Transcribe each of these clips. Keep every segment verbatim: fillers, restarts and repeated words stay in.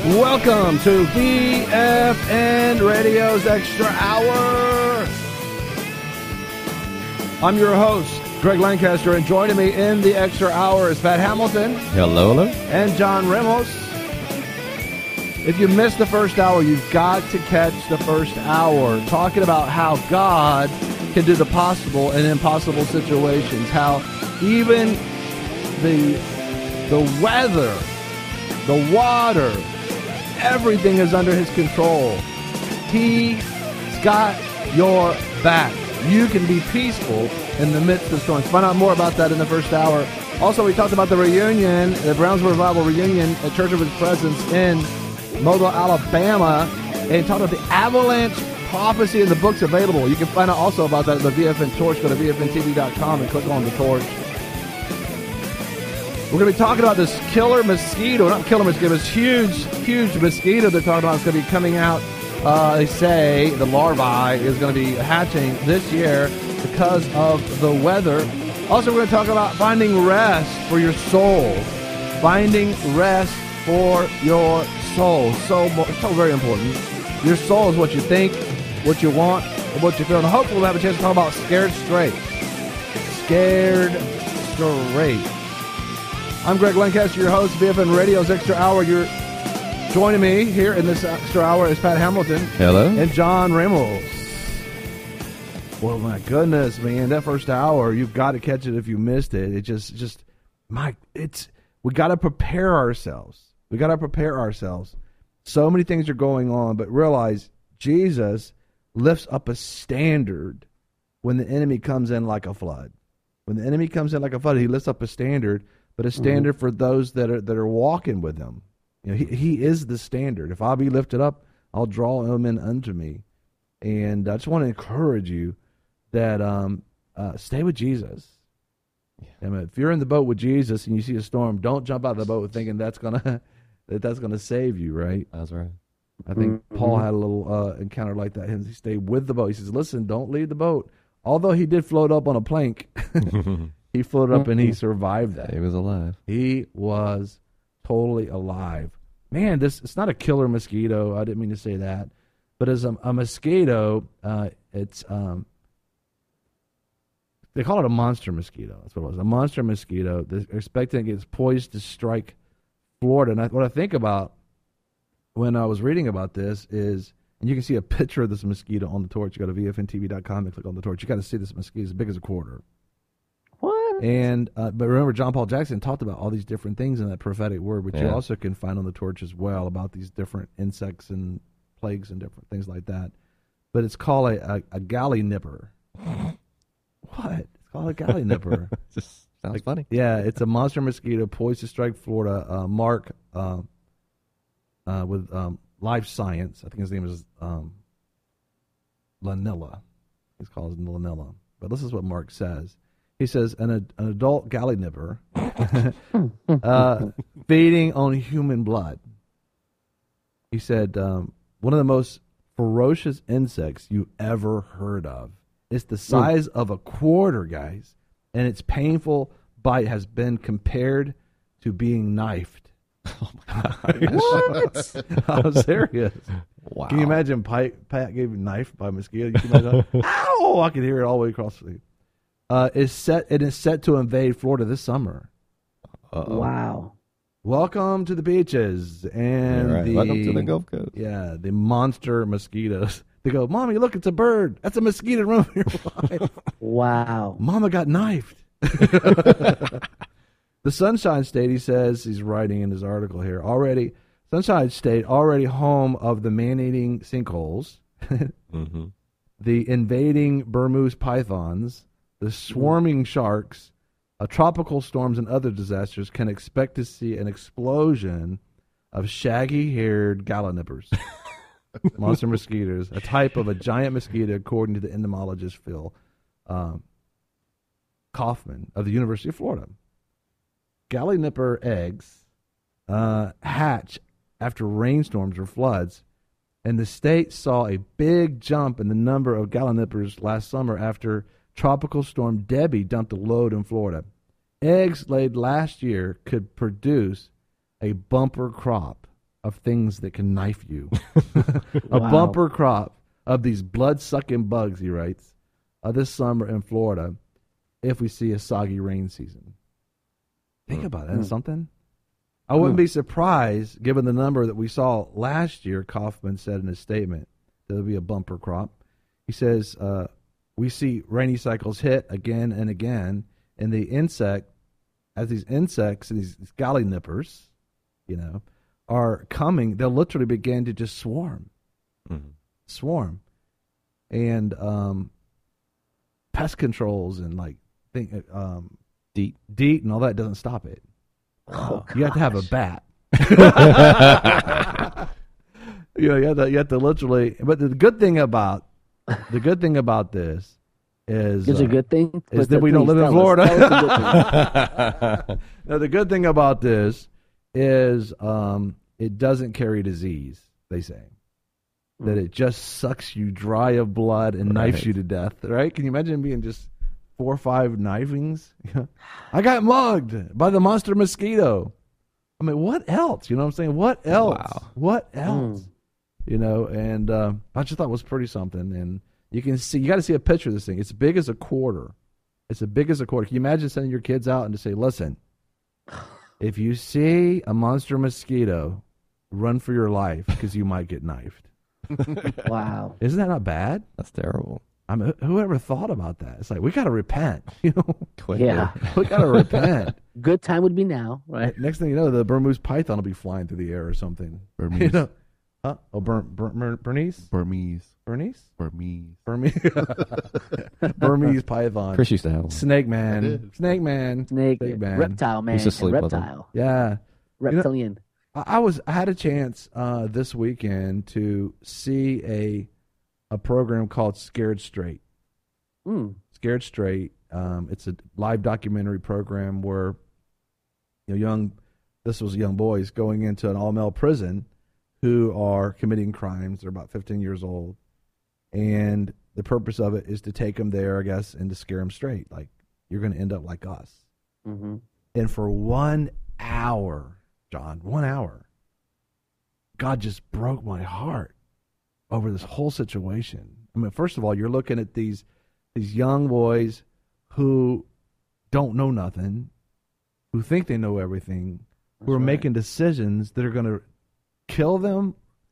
Welcome to V F N Radio's Extra Hour. I'm your host, Greg Lancaster, and joining me in the Extra Hour is Pat Hamilton. Hello, hello. And John Ramos. If you missed the first hour, you've got to catch the first hour, talking about how God can do the possible in impossible situations, how even the the weather, the water, everything is under his control. He's got your back. You can be peaceful in the midst of storms. Find out more about that in the first hour. Also, we talked about the reunion, the Brownsville Revival reunion at Church of His Presence in Mobile, Alabama, and talked about the avalanche prophecy and the books available. You can find out also about that at the V F N Torch. Go to V F N T V dot com and click on the torch. We're going to be talking about this killer mosquito, not killer mosquito, this huge, huge mosquito they're talking about. It's going to be coming out, uh, they say, the larvae is going to be hatching this year because of the weather. Also, we're going to talk about finding rest for your soul. Finding rest for your soul. So, so very important. Your soul is what you think, what you want, and what you feel. And hopefully we'll have a chance to talk about Scared Straight. Scared Straight. I'm Greg Lancaster, your host, V F N Radio's Extra Hour. You're joining me here in this Extra Hour is Pat Hamilton. Hello. And John Ramos. Well, my goodness, man, that first hour, you've got to catch it if you missed it. It just, just, my, it's, we got to prepare ourselves. We got to prepare ourselves. So many things are going on, but realize Jesus lifts up a standard when the enemy comes in like a flood. When the enemy comes in like a flood, he lifts up a standard, but a standard mm-hmm. for those that are that are walking with him. You know, he he is the standard. If I'll be lifted up, I'll draw him in unto me. And I just want to encourage you that um, uh, stay with Jesus. Yeah. I mean, if you're in the boat with Jesus and you see a storm, don't jump out of the boat thinking that's gonna that that's gonna save you. Right? That's right. I think mm-hmm. Paul had a little uh, encounter like that. He stayed with the boat. He says, "Listen, don't leave the boat." Although he did float up on a plank. He floated up and he survived that. He was alive. He was totally alive. Man, this it's not a killer mosquito. I didn't mean to say that. But as a, a mosquito, uh, it's um, they call it a monster mosquito. That's what it was. A monster mosquito. They're expecting it's poised to strike Florida. And I, what I think about when I was reading about this is, and you can see a picture of this mosquito on the torch. You go to V F N T V dot com and click on the torch. You got to see this mosquito. It's as big as a quarter. What? And uh, but remember, John Paul Jackson talked about all these different things in that prophetic word, which yeah. you also can find on the torch as well, about these different insects and plagues and different things like that. But it's called a, a, a galley nipper. What? It's called a galley nipper. Just sounds like, funny. Yeah, it's a monster mosquito poised to strike Florida. Uh, Mark uh, uh, with um, Life Science, I think his name is um, Lanilla. He's called Lanilla. But this is what Mark says. He says, an, an adult galley nipper uh, feeding on human blood. He said, um, one of the most ferocious insects you ever heard of. It's the size of a quarter, guys, and its painful bite has been compared to being knifed. Oh, my gosh. What? I'm serious. Wow. Can you imagine Pat, Pat getting knifed by a mosquito? You can imagine, ow! I can hear it all the way across the Uh, is set. It is set to invade Florida this summer. Uh-oh. Wow! Welcome to the beaches and yeah, right. the welcome to the Gulf Coast. Yeah, the monster mosquitoes. They go, "Mommy, look, it's a bird. That's a mosquito running your life." Wow! Mama got knifed. The Sunshine State, he says, he's writing in his article here already. Sunshine State already home of the man-eating sinkholes, mm-hmm. the invading Burmese pythons. The swarming sharks, uh, tropical storms, and other disasters can expect to see an explosion of shaggy-haired gallinippers, monster mosquitoes, a type of a giant mosquito, according to the entomologist Phil um, Kaufman of the University of Florida. Gallinipper eggs uh, hatch after rainstorms or floods, and the state saw a big jump in the number of gallinippers last summer after Tropical Storm Debbie dumped a load in Florida. Eggs laid last year could produce a bumper crop of things that can knife you. A Wow. bumper crop of these blood-sucking bugs, he writes, uh, this summer in Florida if we see a soggy rain season. Think about that. Mm. Something? I wouldn't Mm. be surprised, given the number that we saw last year, Kaufman said in his statement, there'll be a bumper crop. He says, uh, we see rainy cycles hit again and again, and the insect, as these insects and these, these golly nippers, you know, are coming, they'll literally begin to just swarm. Mhm. Swarm. And um, pest controls and like think, um, Deet. DEET and all that doesn't stop it. Oh, You have to have a gosh. bat. You know, you have to, you have to literally. But the good thing about the good thing about this is It's uh, a good thing. is But that we don't please live in tell us. Florida. Tell us the good thing. Now, the good thing about this is um, it doesn't carry disease. They say that it just sucks you dry of blood and knifes Right. you to death. Right? Can you imagine being just four or five knifings? I got mugged by the monster mosquito. I mean, what else? You know what I'm saying? What else? Wow. What else? Mm. You know, and uh, I just thought it was pretty something. And you can see, you got to see a picture of this thing. It's big as a quarter. It's as big as a quarter. Can you imagine sending your kids out and to say, listen, if you see a monster mosquito, run for your life because you might get knifed. Wow. Isn't that not bad? That's terrible. I mean, whoever thought about that? It's like, we got to repent. You know, Quick. Yeah. we got to repent. Good time would be now, right? Next thing you know, the Burmese python will be flying through the air or something. Burmese. You know? Huh? Oh, Bur- Bur- Bur- Bernice? Burmese. Bernice? Burmese. Burmese, Burmese python. Chris used to have one. Snake I man. did. Snake man. Snake, Big man. reptile man, Used to sleep with 'em. reptile, Yeah. reptilian. I, I was I had a chance uh, this weekend to see a a program called Scared Straight. Mm. Scared Straight. Um, it's a live documentary program where you know young this was young boys going into an all male prison who are committing crimes. They're about fifteen years old, and the purpose of it is to take them there, I guess, and to scare them straight. Like, you're going to end up like us. Mm-hmm. And for one hour, John, one hour, God just broke my heart over this whole situation. I mean, first of all, you're looking at these these young boys who don't know nothing, who think they know everything, who are right. making decisions that are going to kill them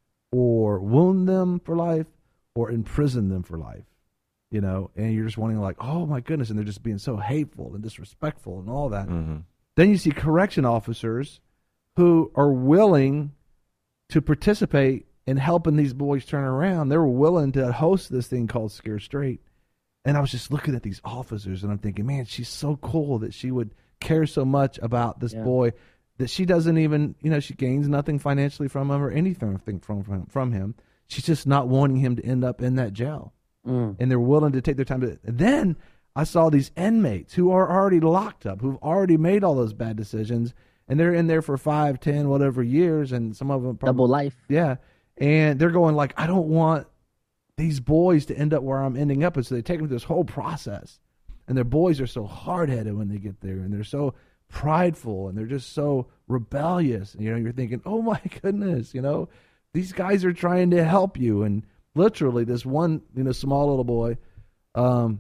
or wound them for life or imprison them for life. You know, and you're just wondering like, oh my goodness, and they're just being so hateful and disrespectful and all that. Mm-hmm. Then you see correction officers who are willing to participate in helping these boys turn around. They were willing to host this thing called Scare Straight. And I was just looking at these officers and I'm thinking, man, she's so cool that she would care so much about this Yeah. boy that she doesn't even, you know, she gains nothing financially from him or anything from, from, from him. She's just not wanting him to end up in that jail. Mm. And they're willing to take their time to. Then I saw these inmates who are already locked up, who've already made all those bad decisions, and they're in there for five, ten, whatever years, and some of them probably, Double life. yeah, and they're going like, I don't want these boys to end up where I'm ending up, and so they take them through this whole process, and their boys are so hard headed when they get there, and they're so prideful, and they're just so rebellious. And, you know, you're thinking, oh my goodness, you know, these guys are trying to help you, and literally, this one, you know, small little boy, um,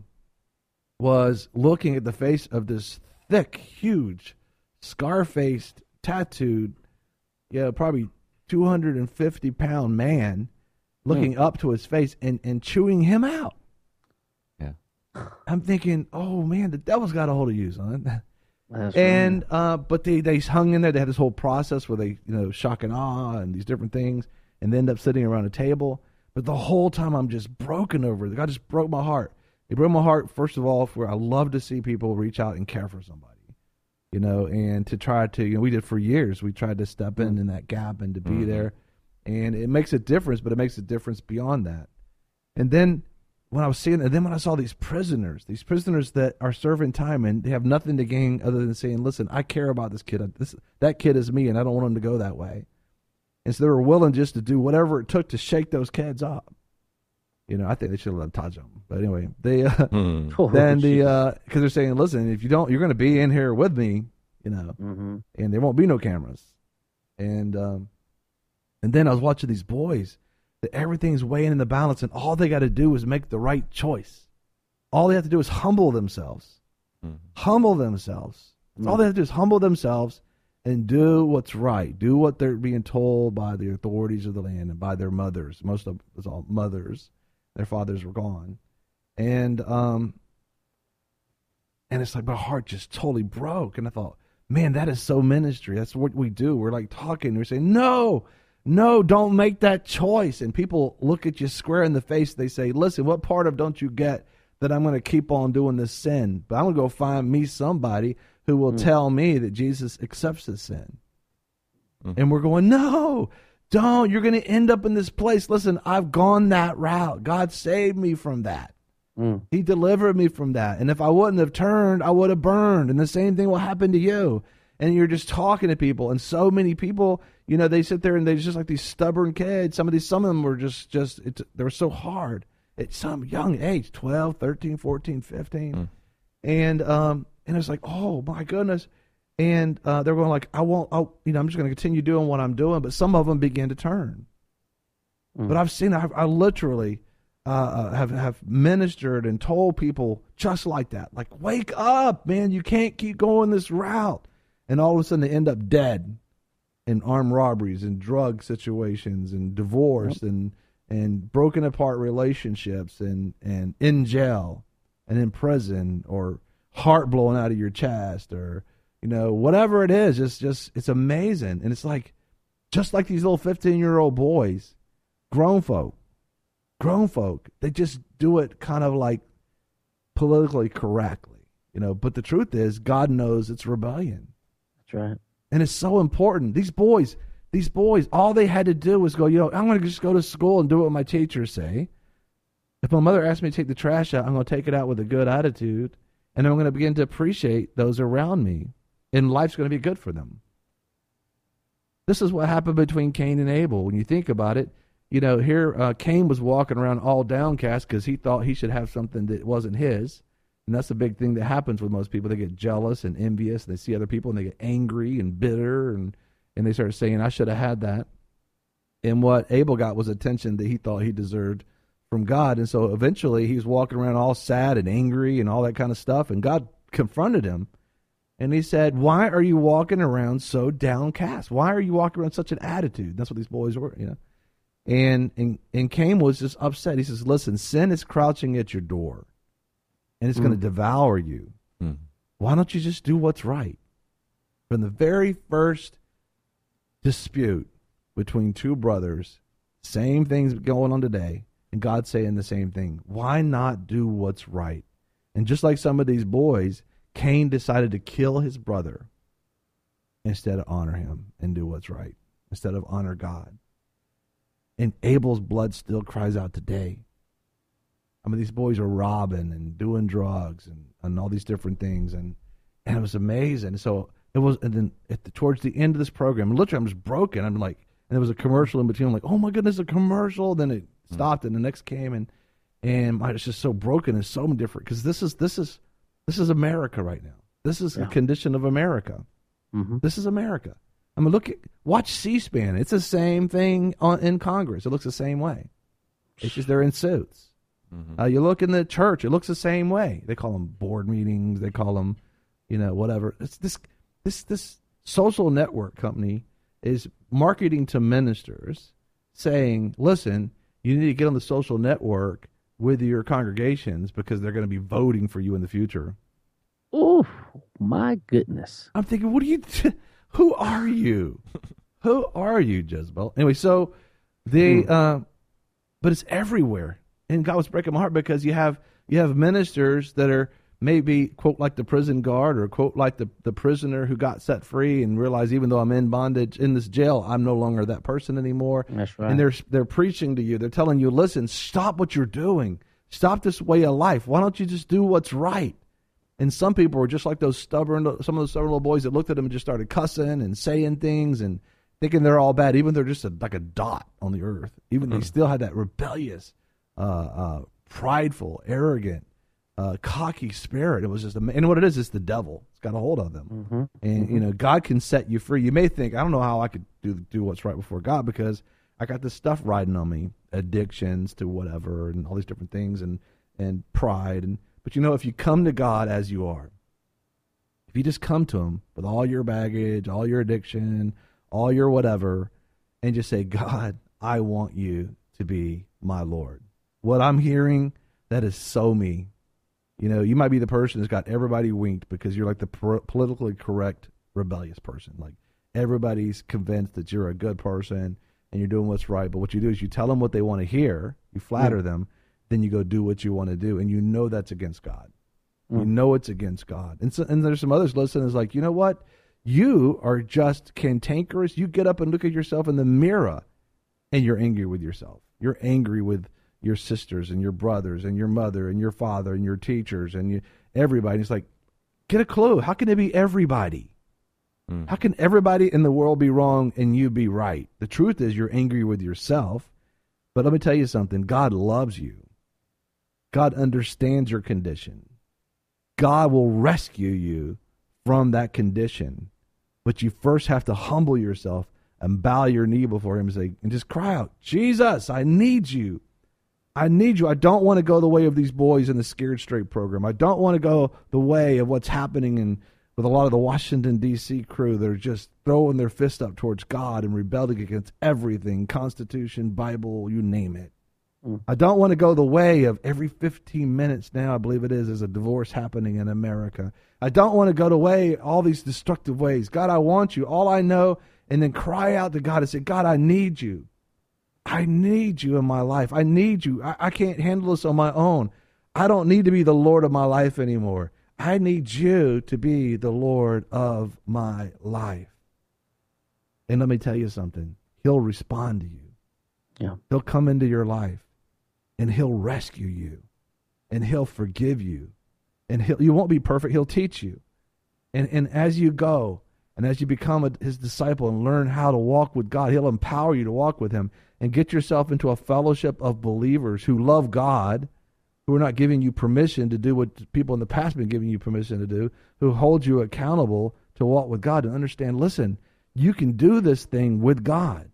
was looking at the face of this thick, huge, scar-faced, tattooed, yeah, probably two hundred fifty pound man, looking up to his face and, and chewing him out. Yeah. I'm thinking, oh man, the devil's got a hold of you, son. That's And right. uh, but they they hung in there. They had this whole process where they, you know, shock and awe and these different things, and they end up sitting around a table. But the whole time I'm just broken over it. God just broke my heart. It broke my heart, first of all, for I love to see people reach out and care for somebody, you know, and to try to, you know, we did for years. We tried to step in in that gap and to be Mhm. there, and it makes a difference. But it makes a difference beyond that. And then when I was seeing, and then when I saw these prisoners, these prisoners that are serving time and they have nothing to gain other than saying, "Listen, I care about this kid. This that kid is me, and I don't want him to go that way." And so they were willing just to do whatever it took to shake those kids up. You know, I think they should have let touch them. But anyway, they uh, Hmm. Oh, then the Jesus. because they're saying, "Listen, if you don't, you're going to be in here with me, you know, Mhm. and there won't be no cameras." And um, And then I was watching these boys that everything's weighing in the balance, and all they got to do is make the right choice. All they have to do is humble themselves. Mm-hmm. Humble themselves. Mm-hmm. All they have to do is humble themselves and do what's right. Do what they're being told by the authorities of the land and by their mothers. Most of it was all mothers. Their fathers were gone. And um, and it's like my heart just totally broke. And I thought, man, that is so ministry. That's what we do. We're like talking. We're saying, no, no, don't make that choice. And people look at you square in the face. They say, listen, what part of don't you get that I'm going to keep on doing this sin? But I'm going to go find me somebody who will mm. tell me that Jesus accepts this sin. Mm. And we're going, no, don't. You're going to end up in this place. Listen, I've gone that route. God saved me from that. Mm. He delivered me from that. And if I wouldn't have turned, I would have burned. And the same thing will happen to you. And you're just talking to people. And so many people, you know, they sit there and they're just like these stubborn kids. Some of these, some of them were just, just it's, they were so hard at some young age, twelve, thirteen, fourteen, fifteen. Mm. And, um, and it's like, oh my goodness. And, uh, they're going like, I won't, I, you know, I'm just going to continue doing what I'm doing. But some of them begin to turn. Mm. But I've seen, I, I literally, Uh, have have ministered and told people just like that, like, wake up, man, you can't keep going this route. And all of a sudden they end up dead in armed robberies and drug situations and divorce. Yep. and and broken apart relationships and, and in jail and in prison, or heart blowing out of your chest, or, you know, whatever it is. It's just, it's amazing. And it's like, just like these little fifteen-year-old boys, grown folk, Grown folk, they just do it kind of like politically correctly, you know. But the truth is, God knows it's rebellion. That's right. And it's so important. These boys, these boys, all they had to do was go, you know, I'm going to just go to school and do what my teachers say. If my mother asks me to take the trash out, I'm going to take it out with a good attitude. And I'm going to begin to appreciate those around me. And life's going to be good for them. This is what happened between Cain and Abel. When you think about it, you know, here uh, Cain was walking around all downcast because he thought he should have something that wasn't his. And that's the big thing that happens with most people. They get jealous and envious, and they see other people, and they get angry and bitter, and, and they start saying, I should have had that. And what Abel got was attention that he thought he deserved from God. And so eventually he was walking around all sad and angry and all that kind of stuff, and God confronted him. And he said, why are you walking around so downcast? Why are you walking around such an attitude? That's what these boys were, you know. And, and and Cain was just upset. He says, listen, sin is crouching at your door, and it's mm. going to devour you. Mm. Why don't you just do what's right? From the very first dispute between two brothers, same things going on today, and God saying the same thing. Why not do what's right? And just like some of these boys, Cain decided to kill his brother instead of honor him and do what's right, instead of honor God. And Abel's blood still cries out today. I mean, these boys are robbing and doing drugs and, and all these different things. And, and it was amazing. So it was, and then at the, towards the end of this program, literally I'm just broken. I'm like, and there was a commercial in between. I'm like, oh my goodness, a commercial. Then it stopped and the next came, and, and I was just so broken and so different. Cause this is, this is, this is America right now. This is yeah. the condition of America. Mm-hmm. This is America. I mean, look at, watch C-SPAN. It's the same thing on, in Congress. It looks the same way. It's just they're in suits. Mm-hmm. Uh, you look in the church, it looks the same way. They call them board meetings. They call them, you know, whatever. It's this this this social network company is marketing to ministers, saying, listen, you need to get on the social network with your congregations because they're going to be voting for you in the future. Oh, my goodness. I'm thinking, what are you... T- Who are you? Who are you, Jezebel? Anyway, so they, mm. uh, but it's everywhere. And God was breaking my heart because you have you have ministers that are maybe, quote, like the prison guard, or quote, like the, the prisoner who got set free and realized even though I'm in bondage in this jail, I'm no longer that person anymore. That's right. And they're they're preaching to you. They're telling you, listen, stop what you're doing. Stop this way of life. Why don't you just do what's right? And some people were just like those stubborn, some of those stubborn little boys that looked at them and just started cussing and saying things and thinking they're all bad, even though they're just a, like a dot on the earth. Even mm-hmm. they still had that rebellious, uh, uh, prideful, arrogant, uh, cocky spirit. It was just, and what it is, it's the devil. It's got a hold of them. Mm-hmm. And, mm-hmm. you know, God can set you free. You may think, I don't know how I could do do what's right before God, because I got this stuff riding on me, addictions to whatever, and all these different things, and and pride. And but you know, if you come to God as you are, if you just come to Him with all your baggage, all your addiction, all your whatever, and just say, God, I want you to be my Lord. What I'm hearing, that is so me. You know, you might be the person that's got everybody winked because you're like the pro- politically correct, rebellious person. Like everybody's convinced that you're a good person and you're doing what's right. But what you do is you tell them what they want to hear, you flatter mm. them, then you go do what you want to do. And you know that's against God. Mm. You know it's against God. And, so, and there's some others listening is like, you know what? You are just cantankerous. You get up and look at yourself in the mirror and you're angry with yourself. You're angry with your sisters and your brothers and your mother and your father and your teachers and you, everybody. It's like, get a clue. How can it be everybody? Mm. How can everybody in the world be wrong and you be right? The truth is you're angry with yourself. But let me tell you something. God loves you. God understands your condition. God will rescue you from that condition. But you first have to humble yourself and bow your knee before Him and say, and just cry out, Jesus, I need you. I need you. I don't want to go the way of these boys in the Scared Straight program. I don't want to go the way of what's happening in with a lot of the Washington, D C crew that are just throwing their fist up towards God and rebelling against everything, Constitution, Bible, you name it. Mm. I don't want to go the way of every fifteen minutes now, I believe it is, is a divorce happening in America. I don't want to go the way, all these destructive ways. God, I want you. All I know, and then cry out to God and say, God, I need you. I need you in my life. I need you. I, I can't handle this on my own. I don't need to be the Lord of my life anymore. I need you to be the Lord of my life. And let me tell you something. He'll respond to you. Yeah. He'll come into your life and He'll rescue you and He'll forgive you. And he'll, you won't be perfect. He'll teach you. And, and as you go and as you become a, His disciple and learn how to walk with God, He'll empower you to walk with Him. And get yourself into a fellowship of believers who love God, who are not giving you permission to do what people in the past have been giving you permission to do, who hold you accountable to walk with God and understand, listen, you can do this thing with God.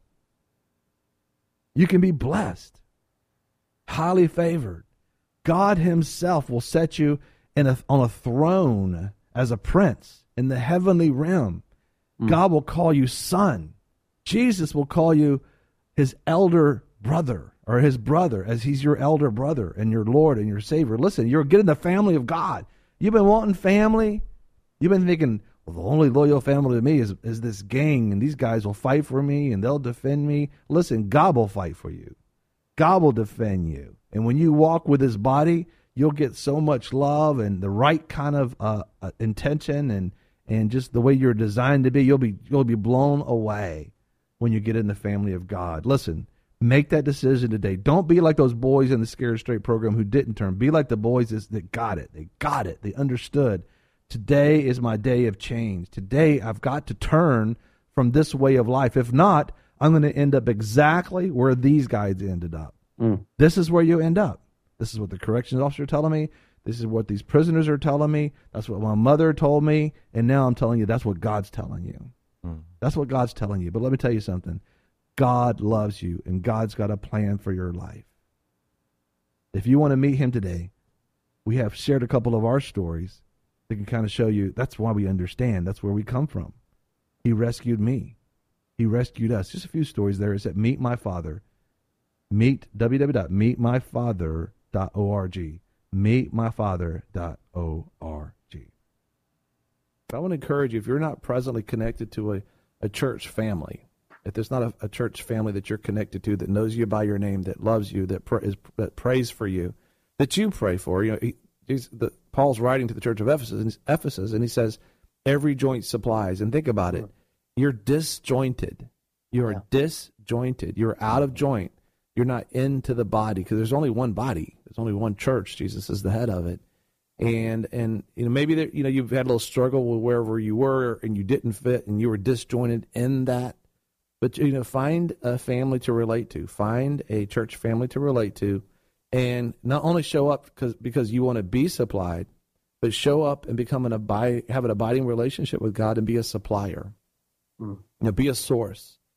You can be blessed, highly favored. God Himself will set you in a, on a throne as a prince in the heavenly realm. Mm. God will call you son. Jesus will call you His elder brother or His brother as He's your elder brother and your Lord and your Savior. Listen, you're getting the family of God. You've been wanting family. You've been thinking, well, the only loyal family to me is, is this gang, and these guys will fight for me and they'll defend me. Listen, God will fight for you. God will defend you. And when you walk with His body, you'll get so much love and the right kind of uh, uh, intention and, and just the way you're designed to be. You'll be you'll be blown away when you get in the family of God. Listen, make that decision today. Don't be like those boys in the Scared Straight program who didn't turn. Be like the boys that got it. They got it. They understood. Today is my day of change. Today I've got to turn from this way of life. If not, I'm going to end up exactly where these guys ended up. Mm. This is where you end up. This is what the corrections officer is telling me. This is what these prisoners are telling me. That's what my mother told me. And now I'm telling you that's what God's telling you. That's what God's telling you. But let me tell you something. God loves you, and God's got a plan for your life. If you want to meet Him today, we have shared a couple of our stories that can kind of show you that's why we understand. That's where we come from. He rescued me. He rescued us. Just a few stories there. It's at Meet My Father. Meet, w w w dot meet my father dot org. meet my father dot org. I want to encourage you, if you're not presently connected to a, a church family, if there's not a, a church family that you're connected to that knows you by your name, that loves you, that, pr- is, that prays for you, that you pray for, you know, he, he's the, Paul's writing to the church of Ephesus, and, Ephesus, and he says, every joint supplies. And think about it. You're disjointed. You are yeah. disjointed. You're out of joint. You're not into the body because there's only one body. There's only one church. Jesus is the head of it. And, and you know, maybe there, you know, you've had a little struggle with wherever you were and you didn't fit and you were disjointed in that. But, you know, find a family to relate to. Find a church family to relate to. And not only show up because because you want to be supplied, but show up and become an abide, have an abiding relationship with God and be a supplier. Mm. You know, be a source.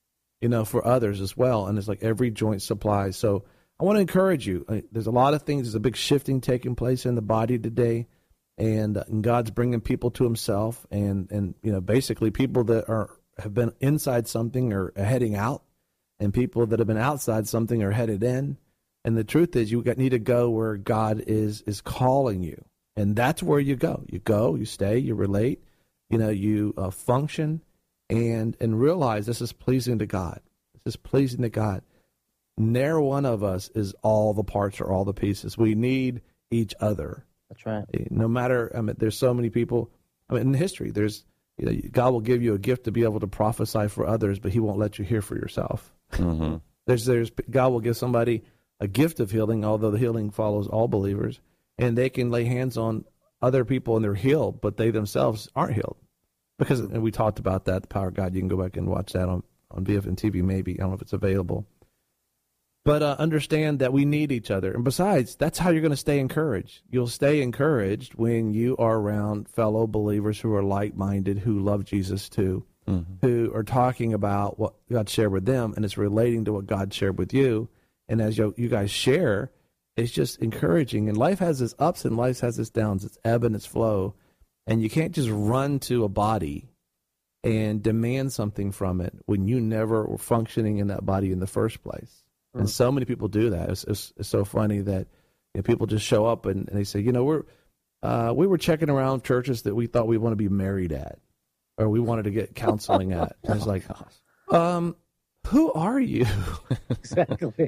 you know, for others as well. And it's like every joint supplies. So I want to encourage you. Uh, There's a lot of things. There's a big shifting taking place in the body today. And, uh, and God's bringing people to himself. And, and, you know, basically people that are have been inside something are heading out. And people that have been outside something are headed in. And the truth is you got, need to go where God is is calling you. And that's where you go. You go, you stay, you relate, you know, you uh, function, and and realize this is pleasing to God. This is pleasing to God. Ne'er one of us is all the parts or all the pieces. We need each other. That's right. No matter, I mean, there's so many people. I mean, in history, there's, you know, God will give you a gift to be able to prophesy for others, but he won't let you hear for yourself. Mm-hmm. There's, there's, God will give somebody a gift of healing, although the healing follows all believers, and they can lay hands on other people and they're healed, but they themselves aren't healed. Because, and we talked about that, the Power of God. You can go back and watch that on, on B F N T V maybe. I don't know if it's available. But uh, understand that we need each other. And besides, that's how you're going to stay encouraged. You'll stay encouraged when you are around fellow believers who are like-minded, who love Jesus too, mm-hmm. who are talking about what God shared with them, and it's relating to what God shared with you. And as you, you guys share, it's just encouraging. And life has its ups and life has its downs. It's ebb and its flow. And you can't just run to a body and demand something from it when you never were functioning in that body in the first place. Mm. And so many people do that. It's, it's, it's so funny that, you know, people just show up and, and they say, you know, we're uh, we were checking around churches that we thought we want to be married at, or we wanted to get counseling at. And it's like, um, who are you? Exactly.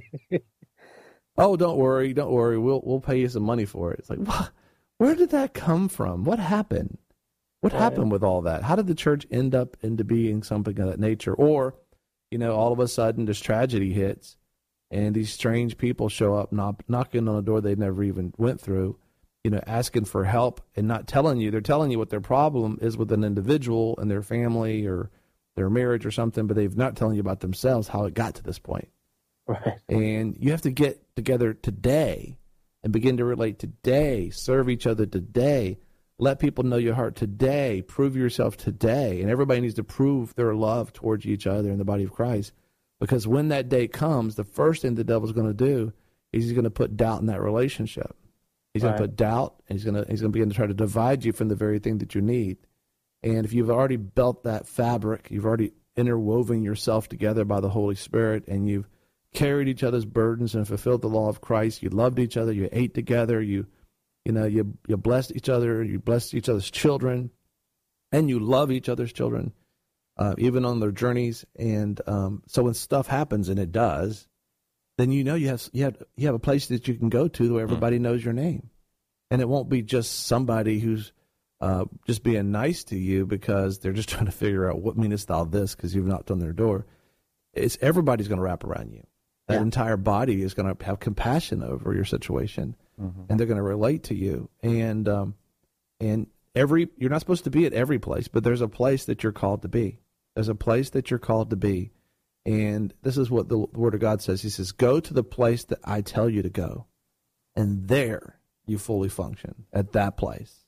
Oh, don't worry, don't worry. We'll we'll pay you some money for it. It's like, what? Where did that come from? What happened? What right. happened with all that? How did the church end up into being something of that nature? Or, you know, all of a sudden this tragedy hits, and these strange people show up, knock, knocking on a door they never even went through, you know, asking for help and not telling you. They're telling you what their problem is with an individual and their family or their marriage or something, but they've not telling you about themselves, how it got to this point. Right. And you have to get together today and begin to relate today, serve each other today, let people know your heart today, prove yourself today. And everybody needs to prove their love towards each other in the body of Christ. Because when that day comes, the first thing the devil's going to do is he's going to put doubt in that relationship. He's right. going to put doubt, and he's going to he's going to begin to try to divide you from the very thing that you need. And if you've already built that fabric, you've already interwoven yourself together by the Holy Spirit, and you've carried each other's burdens and fulfilled the law of Christ. You loved each other. You ate together. You, you know, you you blessed each other. You blessed each other's children, and you love each other's children, uh, even on their journeys. And um, so when stuff happens, and it does, then you know you have you have you have a place that you can go to where everybody knows your name, and it won't be just somebody who's uh, just being nice to you because they're just trying to figure out what meanest thou this because you've knocked on their door. It's everybody's going to wrap around you. That yeah. entire body is going to have compassion over your situation, mm-hmm. and they're going to relate to you. And um, and every you're not supposed to be at every place, but there's a place that you're called to be. There's a place that you're called to be, and this is what the Word of God says. He says, "Go to the place that I tell you to go, and there you fully function at that place,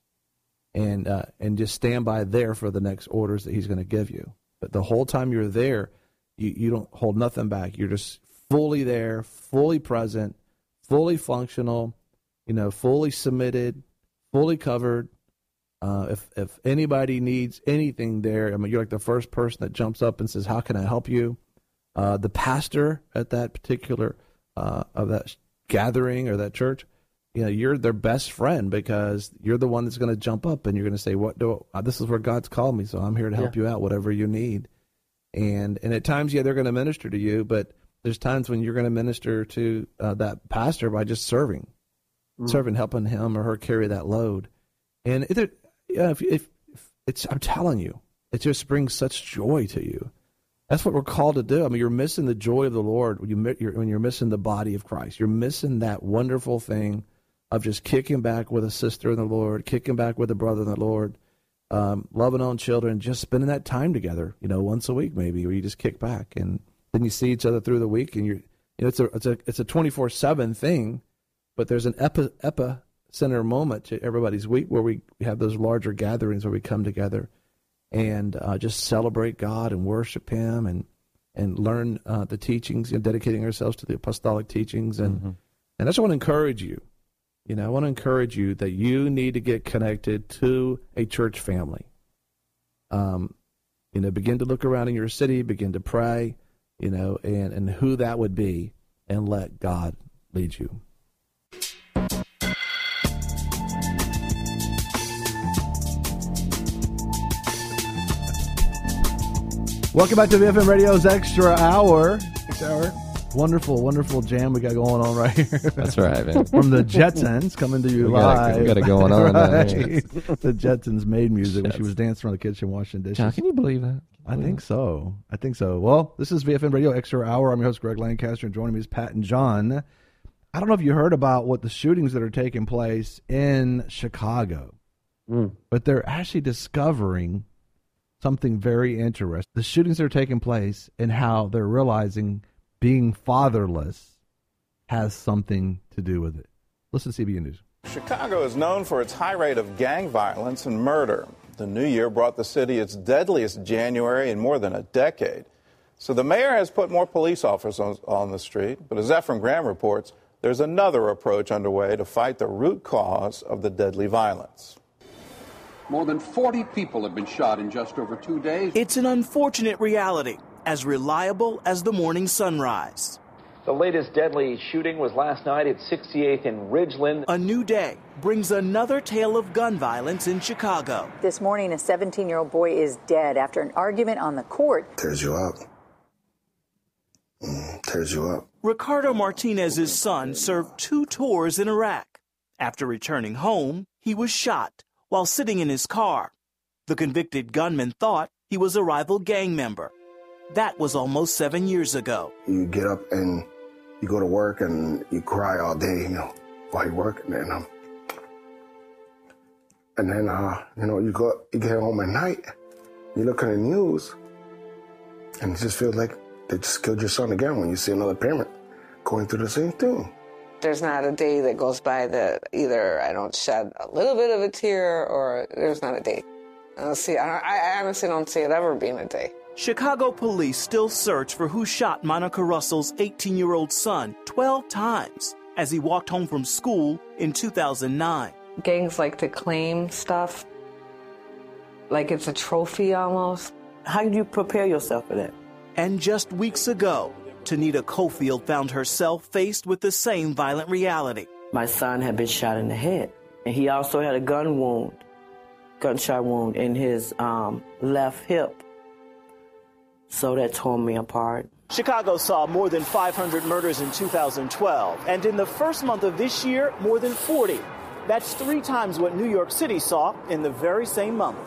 and uh, and just stand by there for the next orders that He's going to give you. But the whole time you're there, you you don't hold nothing back. You're just fully there, fully present, fully functional, you know, fully submitted, fully covered. Uh, if if anybody needs anything there, I mean, you're like the first person that jumps up and says, "How can I help you?" Uh, the pastor at that particular uh, of that gathering or that church, you know, you're their best friend because you're the one that's going to jump up and you're going to say, "What do I, this is where God's called me, so I'm here to help yeah. you out, whatever you need." And and at times, yeah, they're going to minister to you, but there's times when you're going to minister to uh, that pastor by just serving, mm. serving, helping him or her carry that load. And it, yeah, if, if, if it's, I'm telling you, it just brings such joy to you. That's what we're called to do. I mean, you're missing the joy of the Lord when, you, you're, when you're missing the body of Christ. You're missing that wonderful thing of just kicking back with a sister in the Lord, kicking back with a brother in the Lord, um, loving on children, just spending that time together, you know, once a week maybe, where you just kick back and then you see each other through the week, and you're, you know, it's a it's a it's a twenty-four seven thing, but there's an epi, epicenter moment to everybody's week where we have those larger gatherings where we come together and uh, just celebrate God and worship Him and and learn uh, the teachings, you know, dedicating ourselves to the apostolic teachings. And, mm-hmm. and I just want to encourage you. You know, I want to encourage you that you need to get connected to a church family. Um, you know, begin to look around in your city, begin to pray, you know, and, and who that would be, and let God lead you. Welcome back to V F M Radio's Extra Hour. Extra Hour. Wonderful, wonderful jam we got going on right here. That's right, man. From the Jetsons, coming to you we live. Got, we got it going on. Right. The Jetsons made music when she was dancing around the kitchen washing dishes. John, can you believe that? I think so. I think so. Well, this is V F M Radio Extra Hour. I'm your host, Greg Lancaster, and joining me is Pat and John. I don't know if you heard about what the shootings that are taking place in Chicago, mm. but they're actually discovering something very interesting. The shootings that are taking place and how they're realizing being fatherless has something to do with it. Listen to C B N News. Chicago is known for its high rate of gang violence and murder. The new year brought the city its deadliest January in more than a decade. So the mayor has put more police officers on, on the street. But as Ephraim Graham reports, there's another approach underway to fight the root cause of the deadly violence. More than forty people have been shot in just over two days. It's an unfortunate reality, as reliable as the morning sunrise. The latest deadly shooting was last night at sixty-eighth and Ridgeland. A new day brings another tale of gun violence in Chicago. This morning, a seventeen-year-old boy is dead after an argument on the court. Tears you up. Mm, tears you up. Ricardo Martinez's son served two tours in Iraq. After returning home, he was shot while sitting in his car. The convicted gunman thought he was a rival gang member. That was almost seven years ago. You get up and you go to work and you cry all day, you know, while you work, and then um, and then uh, you know, you go, you get home at night, you look at the news, and it just feels like they just killed your son again when you see another parent going through the same thing. There's not a day that goes by that either I don't shed a little bit of a tear, or there's not a day. I don't see. I, I honestly don't see it ever being a day. Chicago police still search for who shot Monica Russell's eighteen-year-old son twelve times as he walked home from school in two thousand nine. Gangs like to claim stuff like it's a trophy almost. How do you prepare yourself for that? And just weeks ago, Tanita Cofield found herself faced with the same violent reality. My son had been shot in the head, and he also had a gun wound, gunshot wound in his um, left hip. So that tore me apart. Chicago saw more than five hundred murders in two thousand twelve, and in the first month of this year, more than forty. That's three times what New York City saw in the very same month.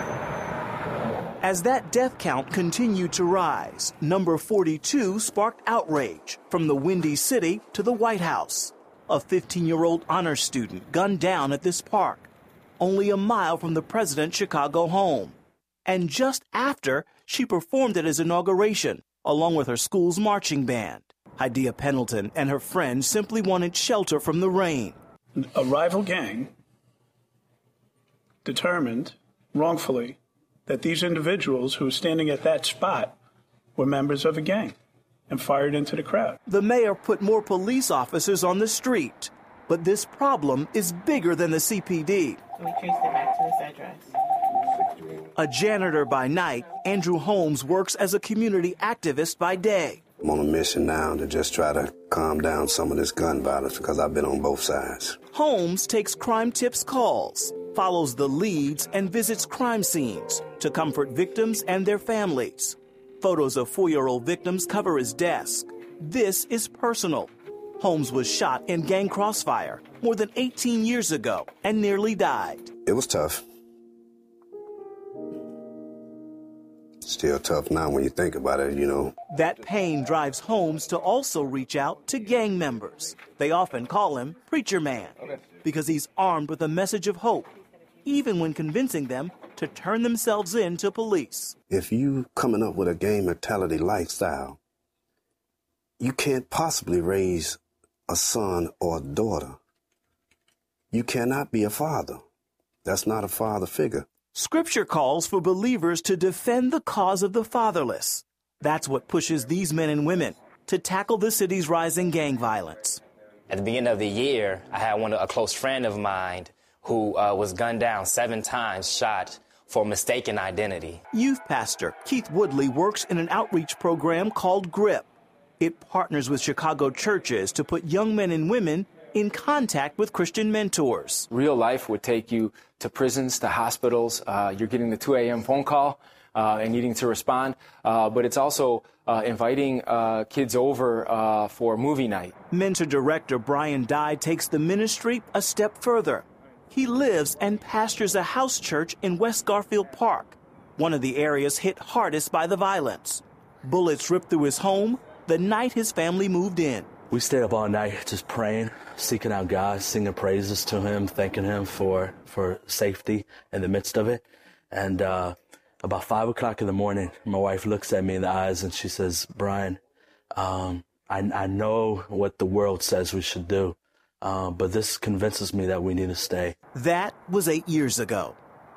As that death count continued to rise, number forty-two sparked outrage from the Windy City to the White House. A fifteen-year-old honor student gunned down at this park, only a mile from the president's Chicago home. And just after, she performed at his inauguration, along with her school's marching band. Idea Pendleton and her friends simply wanted shelter from the rain. A rival gang determined, wrongfully, that these individuals who were standing at that spot were members of a gang and fired into the crowd. The mayor put more police officers on the street, but this problem is bigger than the C P D. We traced it back to this address. A janitor by night, Andrew Holmes works as a community activist by day. I'm on a mission now to just try to calm down some of this gun violence because I've been on both sides. Holmes takes crime tips calls, follows the leads, and visits crime scenes to comfort victims and their families. Photos of four-year-old victims cover his desk. This is personal. Holmes was shot in gang crossfire more than eighteen years ago and nearly died. It was tough. Still tough now when you think about it, you know. That pain drives Holmes to also reach out to gang members. They often call him Preacher Man because he's armed with a message of hope, even when convincing them to turn themselves in to police. If you coming up with a gang mentality lifestyle, you can't possibly raise a son or a daughter. You cannot be a father. That's not a father figure. Scripture calls for believers to defend the cause of the fatherless. That's what pushes these men and women to tackle the city's rising gang violence. At the beginning of the year, I had one a close friend of mine who uh, was gunned down seven times, shot for mistaken identity. Youth pastor Keith Woodley works in an outreach program called GRIP. It partners with Chicago churches to put young men and women in contact with Christian mentors. Real life would take you to prisons, to hospitals. Uh, you're getting the two a.m. phone call uh, and needing to respond. Uh, but it's also uh, inviting uh, kids over uh, for movie night. Mentor director Brian Dye takes the ministry a step further. He lives and pastors a house church in West Garfield Park, one of the areas hit hardest by the violence. Bullets ripped through his home the night his family moved in. We stayed up all night just praying, seeking out God, singing praises to him, thanking him for, for safety in the midst of it. And uh, about five o'clock in the morning, my wife looks at me in the eyes and she says, Brian, um, I, I know what the world says we should do, uh, but this convinces me that we need to stay. That was eight years ago.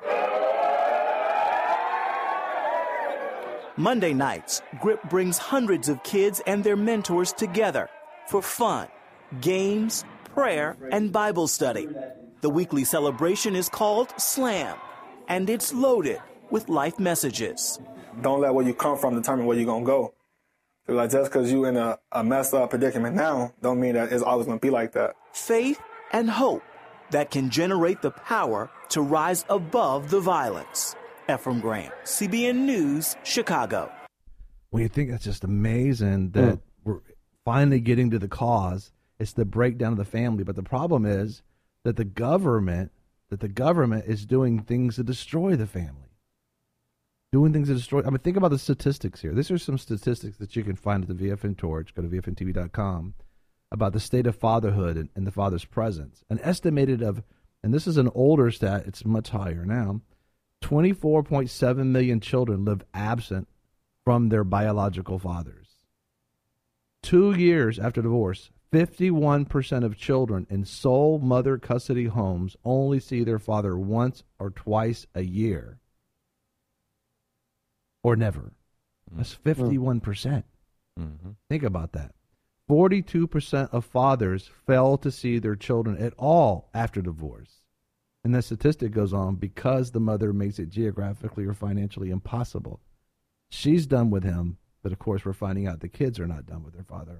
Monday nights, GRIP brings hundreds of kids and their mentors together for fun, games, prayer, and Bible study. The weekly celebration is called SLAM, and it's loaded with life messages. Don't let where you come from determine where you're going to go. Like just because you're in a, a messed up predicament now, don't mean that it's always going to be like that. Faith and hope that can generate the power to rise above the violence. Ephraim Graham, C B N News, Chicago. Well, you think that's just amazing that mm. we're finally getting to the cause. It's the breakdown of the family. But the problem is that the government, that the government is doing things to destroy the family. Doing things to destroy. I mean, think about the statistics here. These are some statistics that you can find at the V F N Torch. Go to V F N T V dot com about the state of fatherhood and, and the father's presence. An estimated of, and this is an older stat, it's much higher now, twenty-four point seven million children live absent from their biological fathers. Two years after divorce, fifty-one percent of children in sole mother custody homes only see their father once or twice a year. Or never. That's fifty-one percent. Mm-hmm. Think about that. forty-two percent of fathers fail to see their children at all after divorce. And the statistic goes on, because the mother makes it geographically or financially impossible. She's done with him, but of course we're finding out the kids are not done with their father.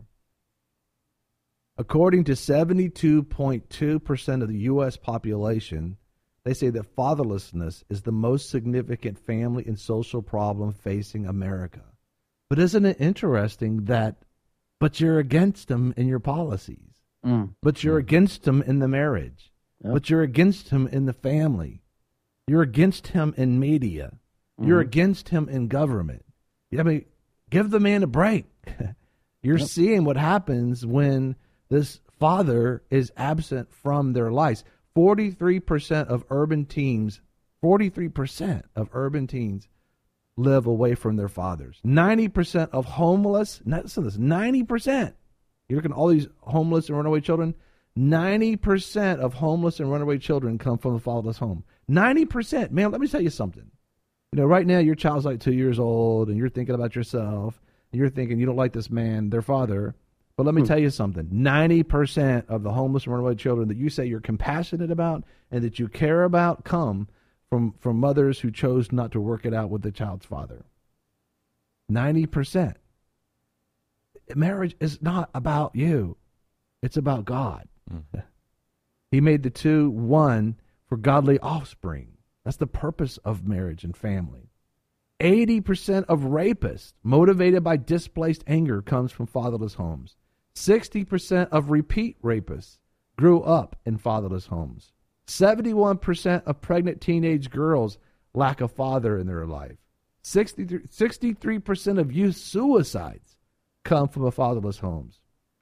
According to seventy-two point two percent of the U S population, they say that fatherlessness is the most significant family and social problem facing America. But isn't it interesting that, but you're against them in your policies, mm. but you're mm. against them in the marriage. Yep. But you're against him in the family. You're against him in media. Mm-hmm. You're against him in government. I mean, give the man a break. You're yep. seeing what happens when this father is absent from their lives. forty-three percent of urban teens, forty-three percent of urban teens live away from their fathers. ninety percent of homeless, listen to this, ninety percent. You're looking at all these homeless and runaway children. ninety percent of homeless and runaway children come from a fatherless home. ninety percent. Man, let me tell you something. You know, right now your child's like two years old and you're thinking about yourself. And you're thinking you don't like this man, their father. But let me hmm. tell you something. ninety percent of the homeless and runaway children that you say you're compassionate about and that you care about come from, from mothers who chose not to work it out with the child's father. ninety percent. Marriage is not about you. It's about God. Mm-hmm. He made the two one for godly offspring. That's the purpose of marriage and family. eighty percent of rapists motivated by displaced anger comes from fatherless homes. sixty percent of repeat rapists grew up in fatherless homes. seventy-one percent of pregnant teenage girls lack a father in their life. sixty-three, sixty-three percent of youth suicides come from fatherless homes.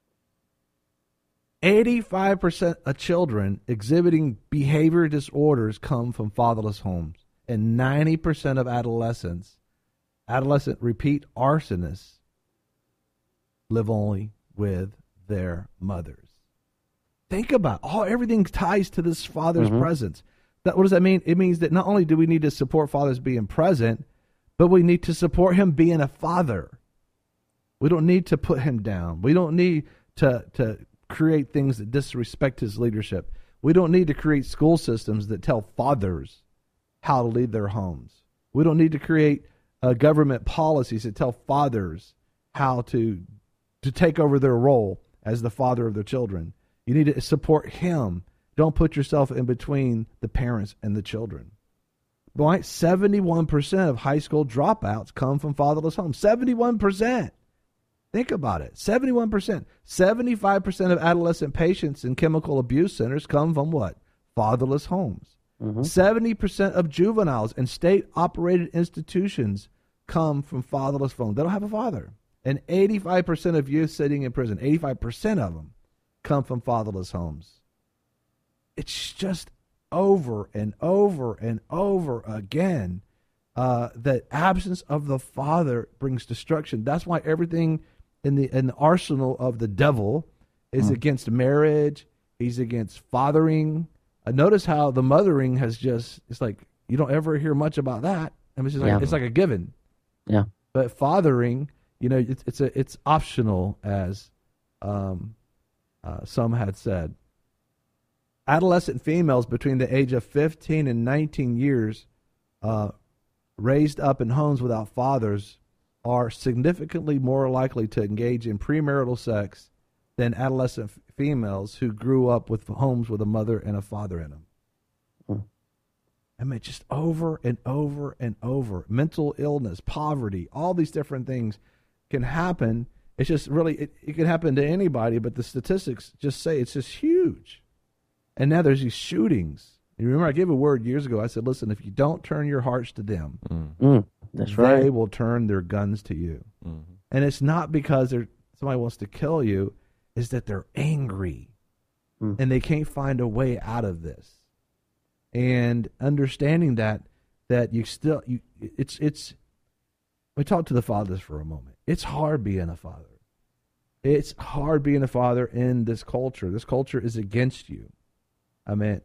eighty-five percent of children exhibiting behavior disorders come from fatherless homes. And ninety percent of adolescents, adolescent repeat arsonists, live only with their mothers. Think about all everything ties to this father's mm-hmm. presence. That, what does that mean? It means that not only do we need to support fathers being present, but we need to support him being a father. We don't need to put him down. We don't need to to create things that disrespect his leadership. We don't need to create school systems that tell fathers how to lead their homes. We don't need to create uh, government policies that tell fathers how to to take over their role as the father of their children. You need to support him. Don't put yourself in between the parents and the children. Right? seventy-one percent of high school dropouts come from fatherless homes. seventy-one percent. Think about it. seventy-one percent. seventy-five percent of adolescent patients in chemical abuse centers come from what? Fatherless homes. Mm-hmm. seventy percent of juveniles in state-operated institutions come from fatherless homes. They don't have a father. And eighty-five percent of youth sitting in prison, eighty-five percent of them come from fatherless homes. It's just over and over and over again uh, that absence of the father brings destruction. That's why everything in the in the arsenal of the devil is mm. against marriage. He's against fathering. Uh, notice how the mothering has just, it's like you don't ever hear much about that. I mean, it's, just like, Yeah. it's like a given. Yeah. But fathering, you know, it's it's a it's optional, as um, uh, some had said. Adolescent females between the age of fifteen and nineteen years, uh, raised up in homes without fathers, are significantly more likely to engage in premarital sex than adolescent f- females who grew up with homes with a mother and a father in them. Mm. I mean, just over and over and over. Mental illness, poverty, all these different things can happen. It's just really, it, it can happen to anybody, but the statistics just say it's just huge. And now there's these shootings. You remember I gave a word years ago. I said, listen, if you don't turn your hearts to them, Mm. Mm, that's they right. will turn their guns to you. Mm-hmm. And it's not because they're, somebody wants to kill you. It's that they're angry. Mm. And they can't find a way out of this. And understanding that, that you still, you, it's, it's, we talk to the fathers for a moment. It's hard being a father. It's hard being a father in this culture. This culture is against you. I mean,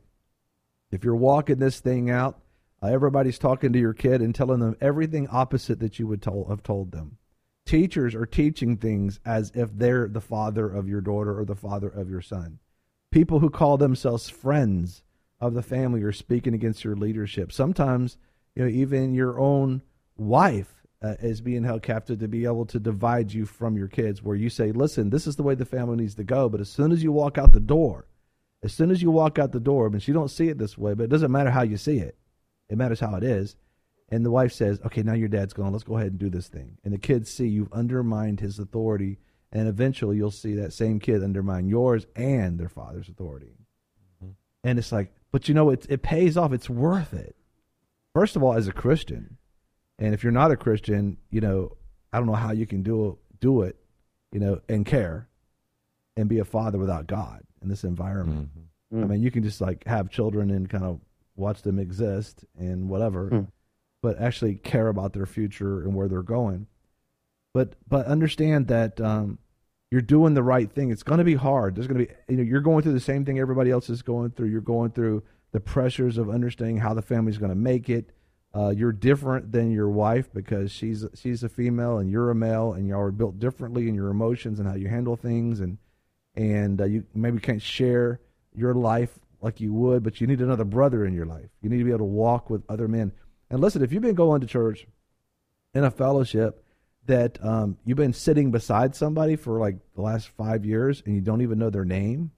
if you're walking this thing out, uh, everybody's talking to your kid and telling them everything opposite that you would tol- have told them. Teachers are teaching things as if they're the father of your daughter or the father of your son. People who call themselves friends of the family are speaking against your leadership. Sometimes, you know, even your own wife uh, is being held captive to be able to divide you from your kids, where you say, listen, this is the way the family needs to go. But as soon as you walk out the door, as soon as you walk out the door, I mean, she don't see it this way, but it doesn't matter how you see it. It matters how it is. And the wife says, okay, now your dad's gone. Let's go ahead and do this thing. And the kids see you've undermined his authority, and eventually you'll see that same kid undermine yours and their father's authority. Mm-hmm. And it's like, but you know, it, it pays off. It's worth it. First of all, as a Christian, and if you're not a Christian, you know, I don't know how you can do do it, you know, and care and be a father without God in this environment. Mm-hmm. I mean, you can just like have children and kind of watch them exist and whatever, Mm. but actually care about their future and where they're going. But but understand that um, you're doing the right thing. It's going to be hard. There's going to be, you know, you're going through the same thing everybody else is going through. You're going through the pressures of understanding how the family's going to make it. Uh, you're different than your wife because she's she's a female and you're a male, and y'all are built differently in your emotions and how you handle things, and and uh, you maybe can't share your life like you would, but you need another brother in your life. You need to be able to walk with other men. And listen, if you've been going to church in a fellowship that um, you've been sitting beside somebody for like the last five years and you don't even know their name,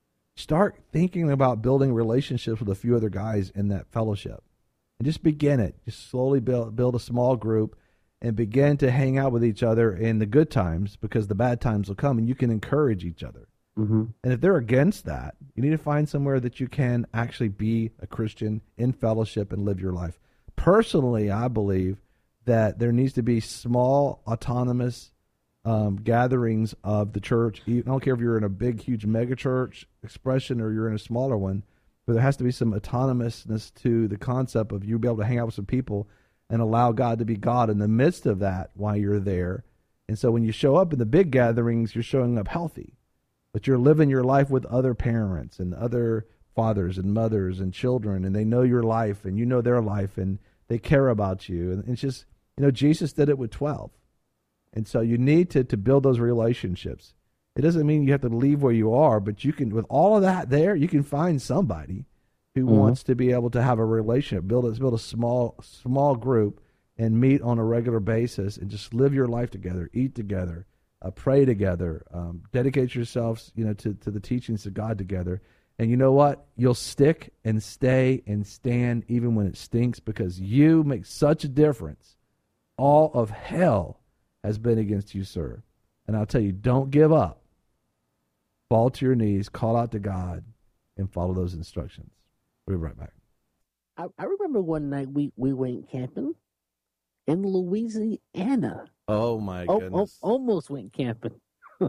start thinking about building relationships with a few other guys in that fellowship. And just begin it. Just slowly build build a small group and begin to hang out with each other in the good times, because the bad times will come and you can encourage each other. Mm-hmm. And if they're against that, you need to find somewhere that you can actually be a Christian in fellowship and live your life. Personally, I believe that there needs to be small, autonomous um, gatherings of the church. I don't care if you're in a big, huge mega church expression or you're in a smaller one, but there has to be some autonomousness to the concept of you be able to hang out with some people and allow God to be God in the midst of that while you're there. And so when you show up in the big gatherings, you're showing up healthy. But you're living your life with other parents and other fathers and mothers and children, and they know your life and you know their life, and they care about you. And it's just, you know, Jesus did it with twelve. And so you need to, to build those relationships. It doesn't mean you have to leave where you are, but you can, with all of that there, you can find somebody who mm-hmm. wants to be able to have a relationship, build a, build a small small group and meet on a regular basis and just live your life together, eat together, uh, pray together, um, dedicate yourselves, you know, to, to the teachings of God together. And you know what? You'll stick and stay and stand even when it stinks because you make such a difference. All of hell has been against you, sir. And I'll tell you, don't give up. Fall to your knees, call out to God, and follow those instructions. We'll be right back. I, I remember one night we, we went camping in Louisiana. Oh, my oh, goodness. Oh, almost went camping.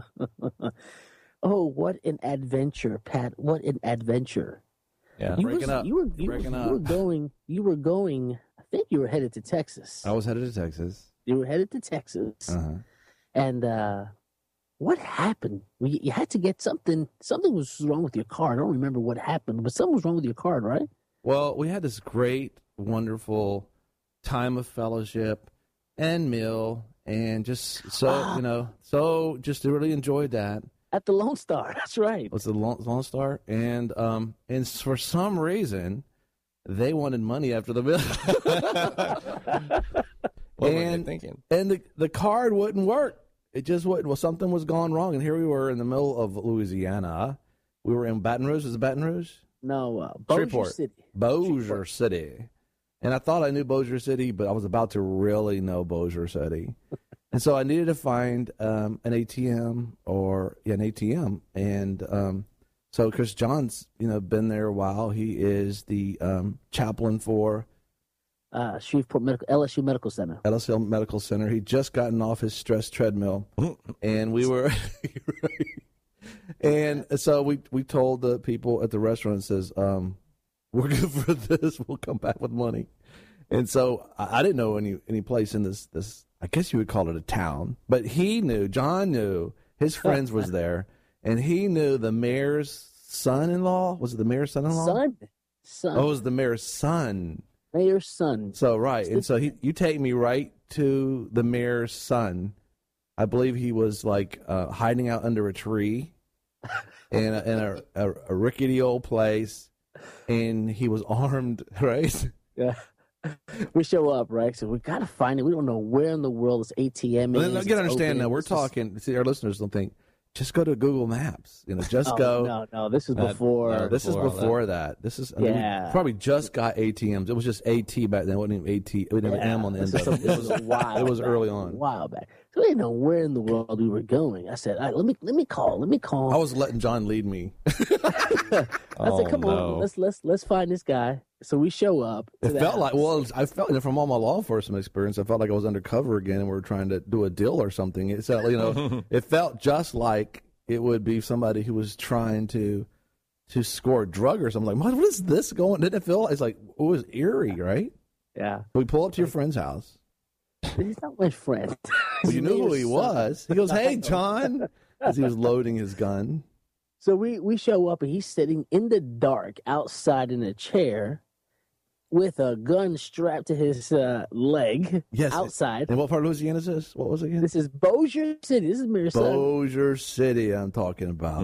Oh, what an adventure, Pat. What an adventure. Yeah, you breaking was, up. You were, you, breaking you up. were going, you were going, I think you were headed to Texas. I was headed to Texas. You were headed to Texas. Uh-huh. And uh, what happened? You, you had to get something, something was wrong with your car. I don't remember what happened, but something was wrong with your car, right? Well, we had this great, wonderful time of fellowship and meal and just so, Ah. you know, so just really enjoyed that. At the Lone Star, that's right. Was the Lone, Lone Star? And um, and for some reason, they wanted money after the meal. What and, were they thinking? And the, the card wouldn't work. It just wouldn't. Well, something was gone wrong. And here we were in the middle of Louisiana. We were in Baton Rouge. Was it Baton Rouge? No, uh, Bossier Shreveport. City. Bossier Shreveport. City. And I thought I knew Bossier City, but I was about to really know Bossier City. And so I needed to find um, an A T M or yeah, an A T M. And um, so Chris John's, you know, been there a while. He is the um, chaplain for Uh, Shreveport Medical, L S U Medical Center. L S U Medical Center. He'd just gotten off his stress treadmill, and we were, and so we we told the people at the restaurant, says, um, "We're good for this. We'll come back with money." And so I, I didn't know any any place in this this. I guess you would call it a town, but he knew. John knew. His friends was there, and he knew the mayor's son-in-law. Was it the mayor's son-in-law? Son, son. Oh, it was the mayor's son. Mayor's son. So right, and so he, you take me right to the mayor's son. I believe he was like uh, hiding out under a tree, in a, in a, a, a rickety old place, and he was armed. Right? Yeah. We show up, right? So we got to find it. We don't know where in the world this A T M is. Well, you got to understand open. now. We're This is- talking. See, our listeners don't think. Just go to Google Maps. You know, just Oh, go. no, no, this is Uh, before- no, this before all is before that. This is. I mean, we Yeah. probably just got A T Ms. It was just A T back then. It wasn't even A T. It didn't have an M on the end This of is it. a- It this was is a while It was back, early a on. while back. So we didn't know where in the world we were going. I said, all right, let me let me call. Let me call. I was letting John lead me. I Oh, said, come no. on, let's let's let's find this guy. So we show up. To It the felt house. like, well, I felt from all my law enforcement experience, I felt like I was undercover again, and we were trying to do a deal or something. It felt, you know, it felt just like it would be somebody who was trying to to score a drug or something. Like, what is this going? Didn't it feel? It's like it was eerie, right? Yeah. We pull up to your friend's house. He's not my friend. Well, you knew who he Mayor's was. son. He goes, "Hey, John," as he was loading his gun. So we, we show up and he's sitting in the dark outside in a chair with a gun strapped to his uh, leg Yes. outside. And what part of Louisiana is this? What was it again? This is Bossier City. This is Mayor's son. Bossier City, I'm talking about.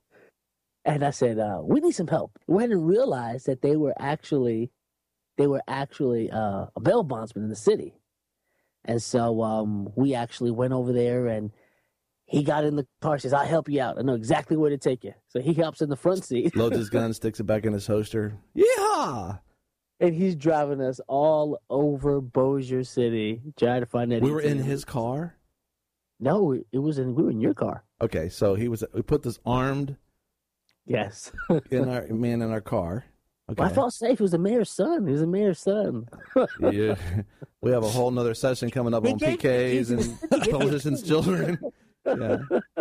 And I said, uh, we need some help. We hadn't realized that they were actually they were actually uh, a bail bondsman in the city. And so um, we actually went over there and he got in the car, says, I'll help you out. I know exactly where to take you. So he helps in the front seat. Loads his gun, sticks it back in his holster. Yeehaw! And he's driving us all over Bossier City, trying to find that. We were A T M. in his car? No, it was in. We were in your car. Okay, so he was. We put this armed Yes. in our man in our car. Okay. Well, I felt safe. He was the mayor's son. He was the mayor's son. Yeah. We have a whole nother session coming up He on gave- P Ks and politicians' children. Yeah.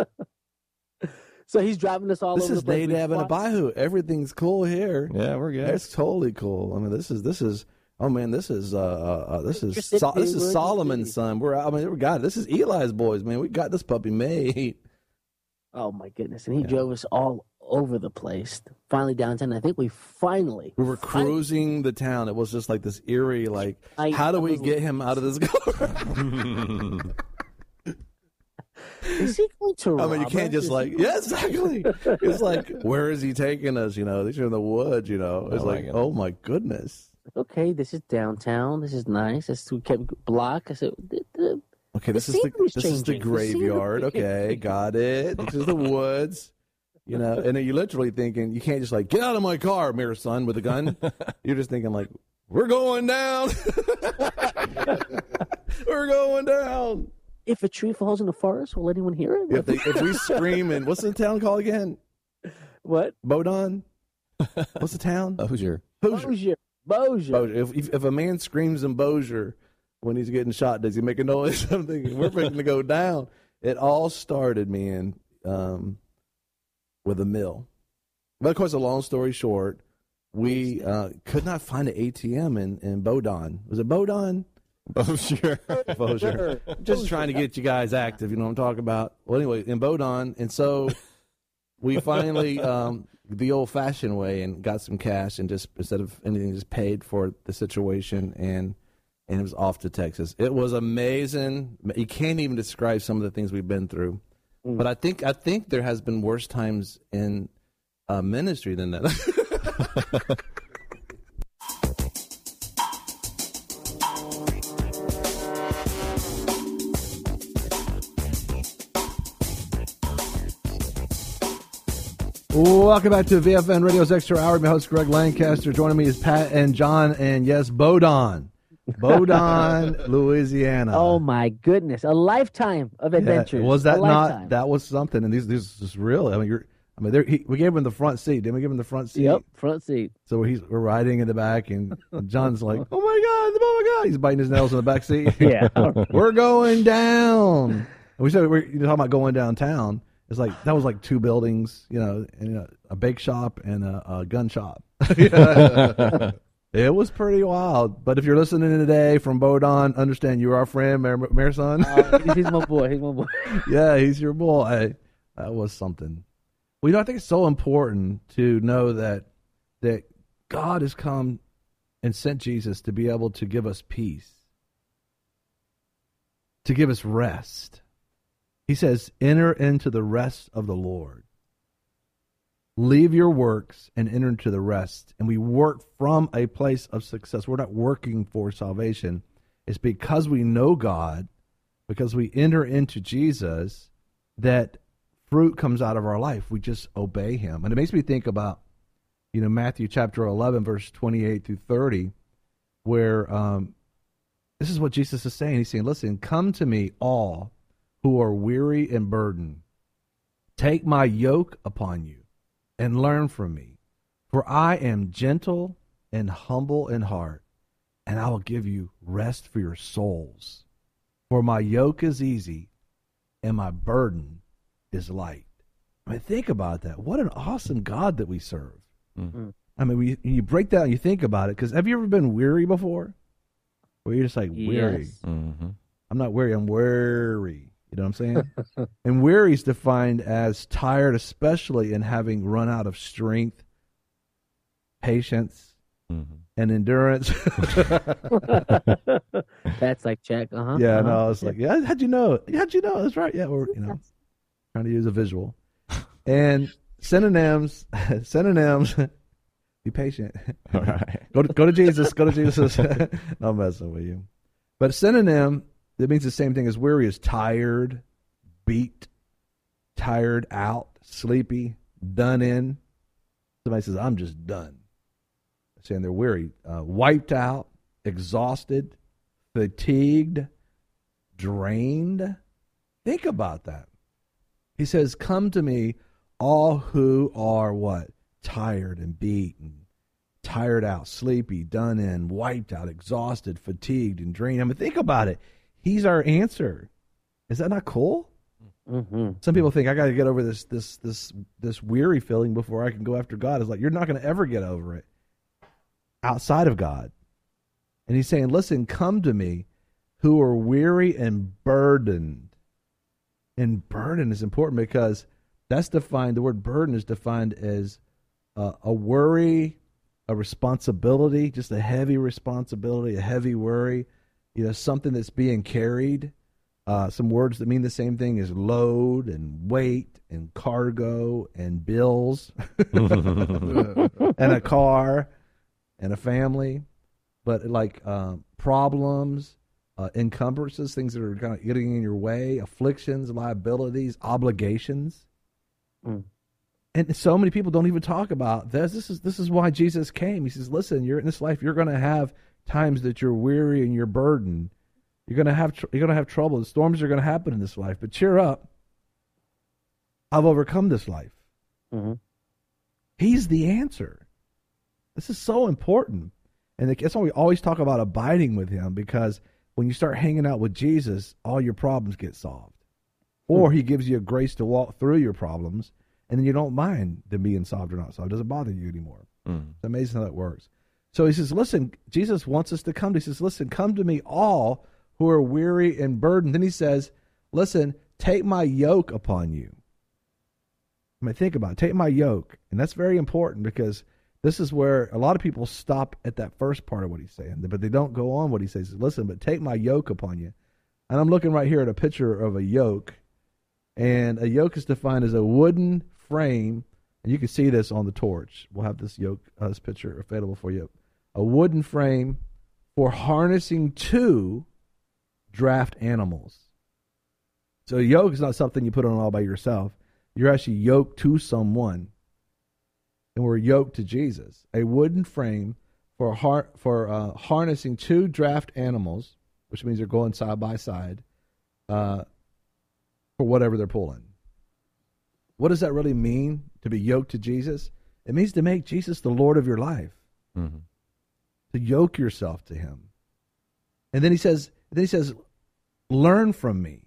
So he's driving us all This over is the place. We Nadab and fought- Abihu. Everything's cool here. Yeah, we're good. It's totally cool. I mean, this is this is. Oh man, this is uh, uh, uh this is City, so, this we're is in Solomon's son. We're I mean we got it. This is Eli's boys, man. We got this puppy made. Oh my goodness! And he drove us all over the place. Finally downtown. I think we finally We were cruising the town. It was just like this eerie, like, I- how do I we was- get him out of this car? Is he going to? I mean, you can't just like, yeah, exactly. It's like, where is he taking us? You know, these are in the woods. You know, it's Oh, my like, goodness. oh my goodness. Okay, this is downtown. This is nice. This we kept block. I said, the, the, Okay, this the is the scenery's this is the changing. graveyard. The scenery- Okay, got it. This is the woods. You know, and then you're literally thinking, you can't just like get out of my car, mirror son, with a gun. You're just thinking like, we're going down. We're going down. If a tree falls in the forest, will anyone hear it? If they, if we scream and what's the town called again? What? Bodon. What's the town? Hoosier. Bossier. Bossier. Bossier. If, if if a man screams in Bossier when he's getting shot, does he make a noise? I'm thinking we're fixing to go down. It all started, man, um, with a mill. But of course, a long story short, we uh, could not find an A T M in in Bodon. Was it Bodon? Bossier. Bossier. Just trying to get you guys active. You know what I'm talking about. Well, anyway, in Bodon, and so we finally um, the old-fashioned way and got some cash and just instead of anything, just paid for the situation and and it was off to Texas. It was amazing. You can't even describe some of the things we've been through. Mm. But I think I think there has been worse times in uh, ministry than that. Welcome back to V F N Radio's Extra Hour. My host, Greg Lancaster. Joining me is Pat and John, and yes, Bodon. Bodon, Louisiana. Oh, my goodness. A lifetime of adventures. Yeah, was that A not, lifetime. that was something, and these, these is real. I mean, you're, I mean, he, we gave him the front seat. Didn't we give him the front seat? Yep, front seat. So he's, we're riding in the back, and John's like, oh, my God, oh, my God. He's biting his nails in the back seat. Yeah. We're going down. And we said, we're you know, talking about going downtown. It's like, that was like two buildings, you know, and a, a bake shop and a, a gun shop. It was pretty wild. But if you're listening today from Bodon, understand you're our friend, Mayor, Mayor Son. Uh, he's my boy. He's my boy. Yeah, he's your boy. That was something. Well, you know, I think it's so important to know that that God has come and sent Jesus to be able to give us peace, to give us rest. He says, enter into the rest of the Lord. Leave your works and enter into the rest. And we work from a place of success. We're not working for salvation. It's because we know God, because we enter into Jesus, that fruit comes out of our life. We just obey him. And it makes me think about, you know, Matthew chapter eleven, verse twenty-eight through thirty, where um, this is what Jesus is saying. He's saying, listen, come to me all who are weary and burdened. Take my yoke upon you and learn from me. For I am gentle and humble in heart, and I will give you rest for your souls. For my yoke is easy and my burden is light. I mean, think about that. What an awesome God that we serve. Mm-hmm. I mean, when you, when you break that and you think about it, because have you ever been weary before? Where you're just like, weary. Yes. Mm-hmm. I'm not weary, I'm weary. You know what I'm saying? And weary is defined as tired, especially in having run out of strength, patience, mm-hmm. and endurance. That's like check. Uh-huh. Yeah, uh-huh. no, it's like, yeah, how'd you know? How'd you know? That's right. Yeah, we're, you know, trying to use a visual. And synonyms, synonyms, be patient. All right. Go to, go to Jesus, go to Jesus. No, I'm messing with you. But synonym, that means the same thing as weary, is tired, beat, tired out, sleepy, done in. Somebody says, I'm just done. Saying they're weary, uh, wiped out, exhausted, fatigued, drained. Think about that. He says, come to me, all who are what? Tired and beaten, tired out, sleepy, done in, wiped out, exhausted, fatigued, and drained. I mean, think about it. He's our answer. Is that not cool? Mm-hmm. Some people think I got to get over this this this this weary feeling before I can go after God. It's like, you're not going to ever get over it outside of God. And he's saying, listen, come to me who are weary and burdened. And burden is important because that's defined, the word burden is defined as uh, a worry, a responsibility, just a heavy responsibility, a heavy worry. You know, something that's being carried. Uh, some words that mean the same thing as load and weight and cargo and bills and a car and a family. But like um, problems, uh, encumbrances, things that are kind of getting in your way, afflictions, liabilities, obligations. Mm. And so many people don't even talk about this. This is this is why Jesus came. He says, listen, you're in this life, you're going to have times that you're weary and you're burdened. You're going to have tr- you're going to have trouble. The storms are going to happen in this life, but cheer up. I've overcome this life. Mm-hmm. He's the answer. This is so important. And that's why we always talk about abiding with him, because when you start hanging out with Jesus, all your problems get solved. Or he gives you a grace to walk through your problems, and then you don't mind them being solved or not solved. It doesn't bother you anymore. Mm. It's amazing how that works. So he says, listen, Jesus wants us to come. He says, listen, come to me all who are weary and burdened. Then he says, listen, take my yoke upon you. I mean, think about it. Take my yoke. And that's very important, because this is where a lot of people stop at that first part of what he's saying, but they don't go on what he says. Listen, but take my yoke upon you. And I'm looking right here at a picture of a yoke. And a yoke is defined as a wooden frame. And you can see this on the torch. We'll have this yoke, uh, this picture available for you. A wooden frame for harnessing two draft animals. So a yoke is not something you put on all by yourself. You're actually yoked to someone. And we're yoked to Jesus. A wooden frame for har- for uh, harnessing two draft animals, which means they're going side by side, uh, for whatever they're pulling. What does that really mean, to be yoked to Jesus? It means to make Jesus the Lord of your life. Mm-hmm. To yoke yourself to him. And then he says, then he says, learn from me.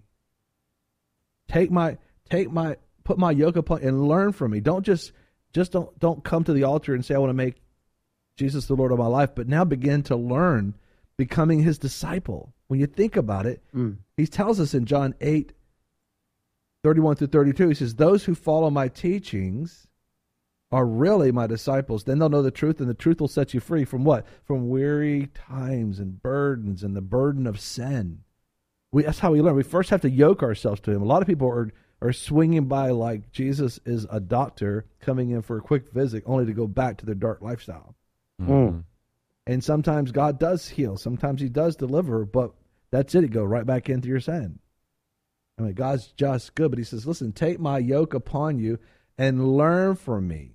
Take my, take my, put my yoke upon and learn from me. Don't just, just don't, don't come to the altar and say, I want to make Jesus the Lord of my life, but now begin to learn, becoming his disciple. When you think about it, mm. he tells us in John eight, thirty-one through thirty-two, he says, those who follow my teachings are really my disciples. Then they'll know the truth, and the truth will set you free from what? From weary times and burdens and the burden of sin. We, that's how we learn. We first have to yoke ourselves to him. A lot of people are, are swinging by like Jesus is a doctor coming in for a quick visit only to go back to their dark lifestyle. Mm. And sometimes God does heal. Sometimes he does deliver, but that's it. It go right back into your sin. I mean, God's just good, but he says, listen, take my yoke upon you and learn from me.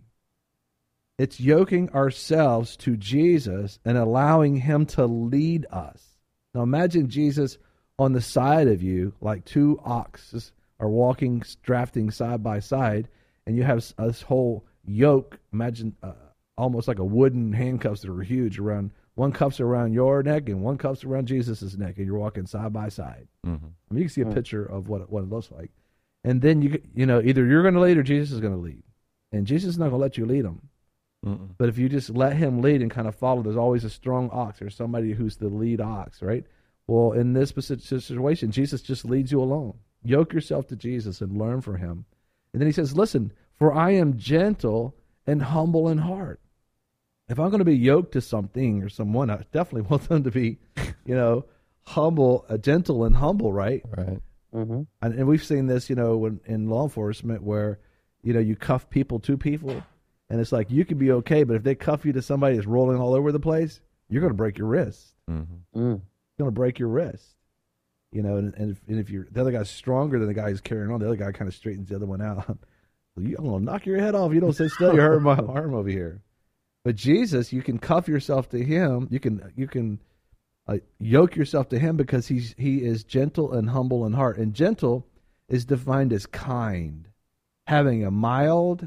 It's yoking ourselves to Jesus and allowing him to lead us. Now imagine Jesus on the side of you, like two oxes are walking, drafting side by side, and you have this whole yoke, imagine uh, almost like a wooden handcuffs that are huge around, one cuff's around your neck and one cuff's around Jesus' neck, and you're walking side by side. Mm-hmm. I mean, you can see a picture of what it, what it looks like. And then, you you know, either you're going to lead or Jesus is going to lead. And Jesus is not going to let you lead him. Mm-mm. But if you just let him lead and kind of follow, there's always a strong ox or somebody who's the lead ox, right? Well, in this specific situation, Jesus just leads you alone. Yoke yourself to Jesus and learn from him. And then he says, listen, for I am gentle and humble in heart. If I'm going to be yoked to something or someone, I definitely want them to be, you know, humble, uh, gentle and humble, right? Right. Mm-hmm. And, and we've seen this, you know, when, in law enforcement where, you know, you cuff people to people. And it's like, you can be okay, but if they cuff you to somebody that's rolling all over the place, you're going to break your wrist. Mm-hmm. Mm. You're going to break your wrist. You know, and, and, if, and if you're the other guy's stronger than the guy who's carrying on, the other guy kind of straightens the other one out. Well, you, I'm going to knock your head off. You don't sit still. You're hurting my arm over here. But Jesus, you can cuff yourself to him. You can you can uh, yoke yourself to him because he's he is gentle and humble in heart. And gentle is defined as kind, having a mild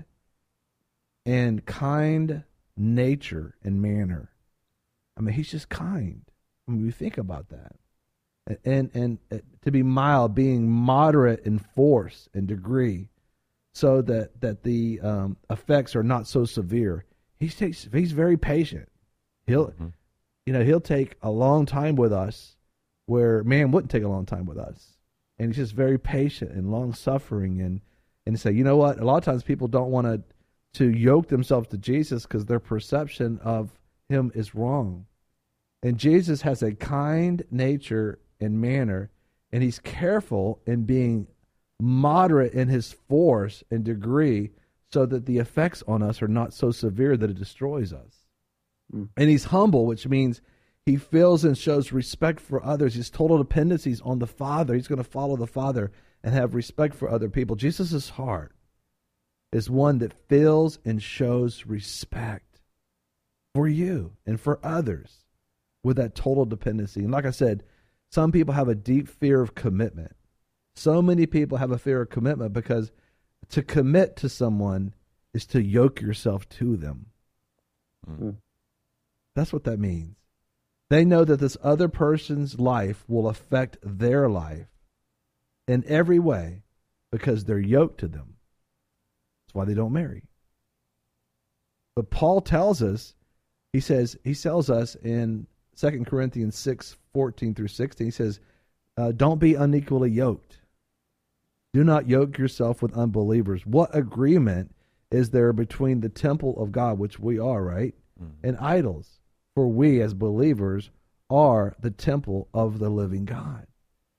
and kind nature and manner. I mean, he's just kind. I mean, we think about that. And, and and uh, to be mild, being moderate in force and degree, so that that the um, effects are not so severe. He takes. He's very patient. He'll, mm-hmm. you know, he'll take a long time with us, where man wouldn't take a long time with us. And he's just very patient and long suffering, and and say, you know what? A lot of times people don't want to to yoke themselves to Jesus because their perception of him is wrong. And Jesus has a kind nature and manner, And he's careful in being moderate in his force and degree so that the effects on us are not so severe that it destroys us. Mm. And he's humble, which means he feels and shows respect for others. His total dependency is on the Father. He's going to follow the Father and have respect for other people. Jesus' heart is one that feels and shows respect for you and for others with that total dependency. And like I said, some people have a deep fear of commitment. So many people have a fear of commitment because to commit to someone is to yoke yourself to them. Mm-hmm. That's what that means. They know that this other person's life will affect their life in every way because they're yoked to them. That's why they don't marry. But Paul tells us, he says, he tells us in Second Corinthians six, fourteen through sixteen, he says, uh, don't be unequally yoked. Do not yoke yourself with unbelievers. What agreement is there between the temple of God, which we are, right, mm-hmm. and idols? For we as believers are the temple of the living God.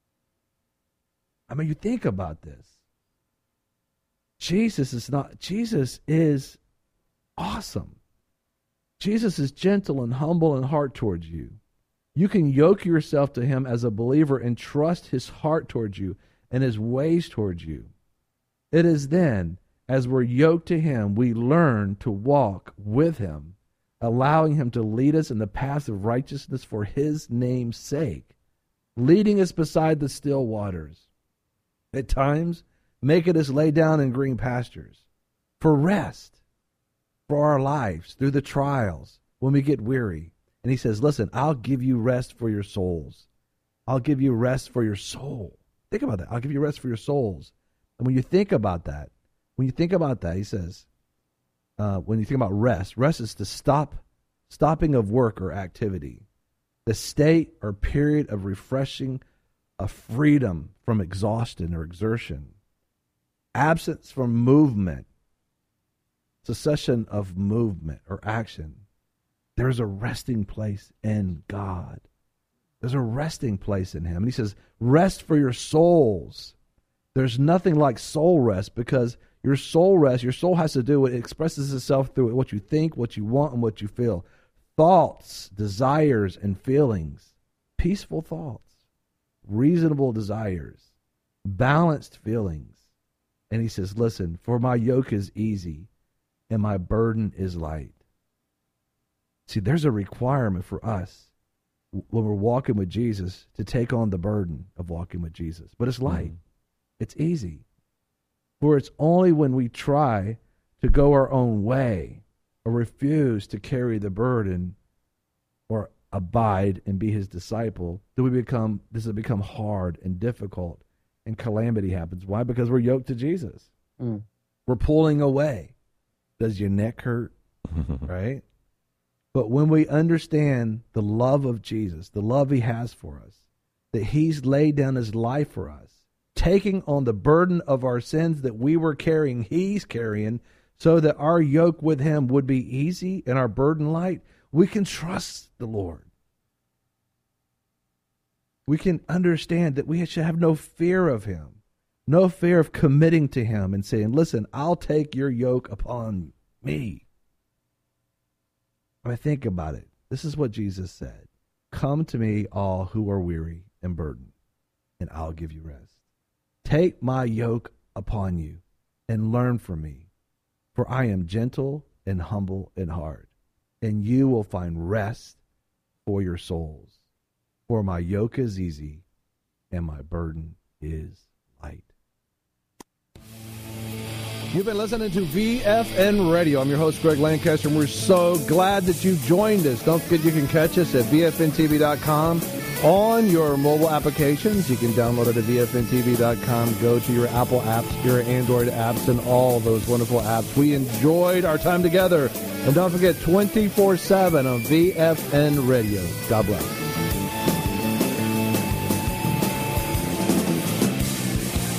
I mean, you think about this. Jesus is not, Jesus is awesome. Jesus is gentle and humble in heart towards you. You can yoke yourself to him as a believer and trust his heart towards you and his ways towards you. It is then, as we're yoked to him, we learn to walk with him, allowing him to lead us in the path of righteousness for his name's sake, leading us beside the still waters. At times, making us lay down in green pastures for rest, for our lives, through the trials, when we get weary. And he says, listen, I'll give you rest for your souls. I'll give you rest for your soul. Think about that. I'll give you rest for your souls. And when you think about that, when you think about that, he says, uh, when you think about rest, rest is to stop, stopping of work or activity, the state or period of refreshing, a freedom from exhaustion or exertion, absence from movement, cessation of movement or action. There's a resting place in God. There's a resting place in him. And he says, rest for your souls. There's nothing like soul rest because your soul rest, your soul has to do, it expresses itself through what you think, what you want, and what you feel. Thoughts, desires, and feelings. Peaceful thoughts, reasonable desires, balanced feelings. And he says, listen, for my yoke is easy and my burden is light. See, there's a requirement for us when we're walking with Jesus to take on the burden of walking with Jesus. But it's light. Mm. It's easy. For it's only when we try to go our own way or refuse to carry the burden or abide and be his disciple, do we become, this has become hard and difficult and calamity happens. Why? Because we're yoked to Jesus. Mm. We're pulling away. Does your neck hurt? Right? But when we understand the love of Jesus, the love he has for us, that he's laid down his life for us, taking on the burden of our sins that we were carrying, he's carrying, so that our yoke with him would be easy and our burden light, we can trust the Lord. We can understand that we should have no fear of him, no fear of committing to him and saying, listen, I'll take your yoke upon me. I mean, think about it. This is what Jesus said. Come to me, all who are weary and burdened, and I'll give you rest. Take my yoke upon you and learn from me, for I am gentle and humble in heart, and you will find rest for your souls. For my yoke is easy and my burden is light. You've been listening to V F N Radio. I'm your host, Greg Lancaster, and we're so glad that you've joined us. Don't forget you can catch us at V F N T V dot com on your mobile applications. You can download it at V F N T V dot com. Go to your Apple apps, your Android apps, and all those wonderful apps. We enjoyed our time together. And don't forget, twenty-four seven on V F N Radio. God bless.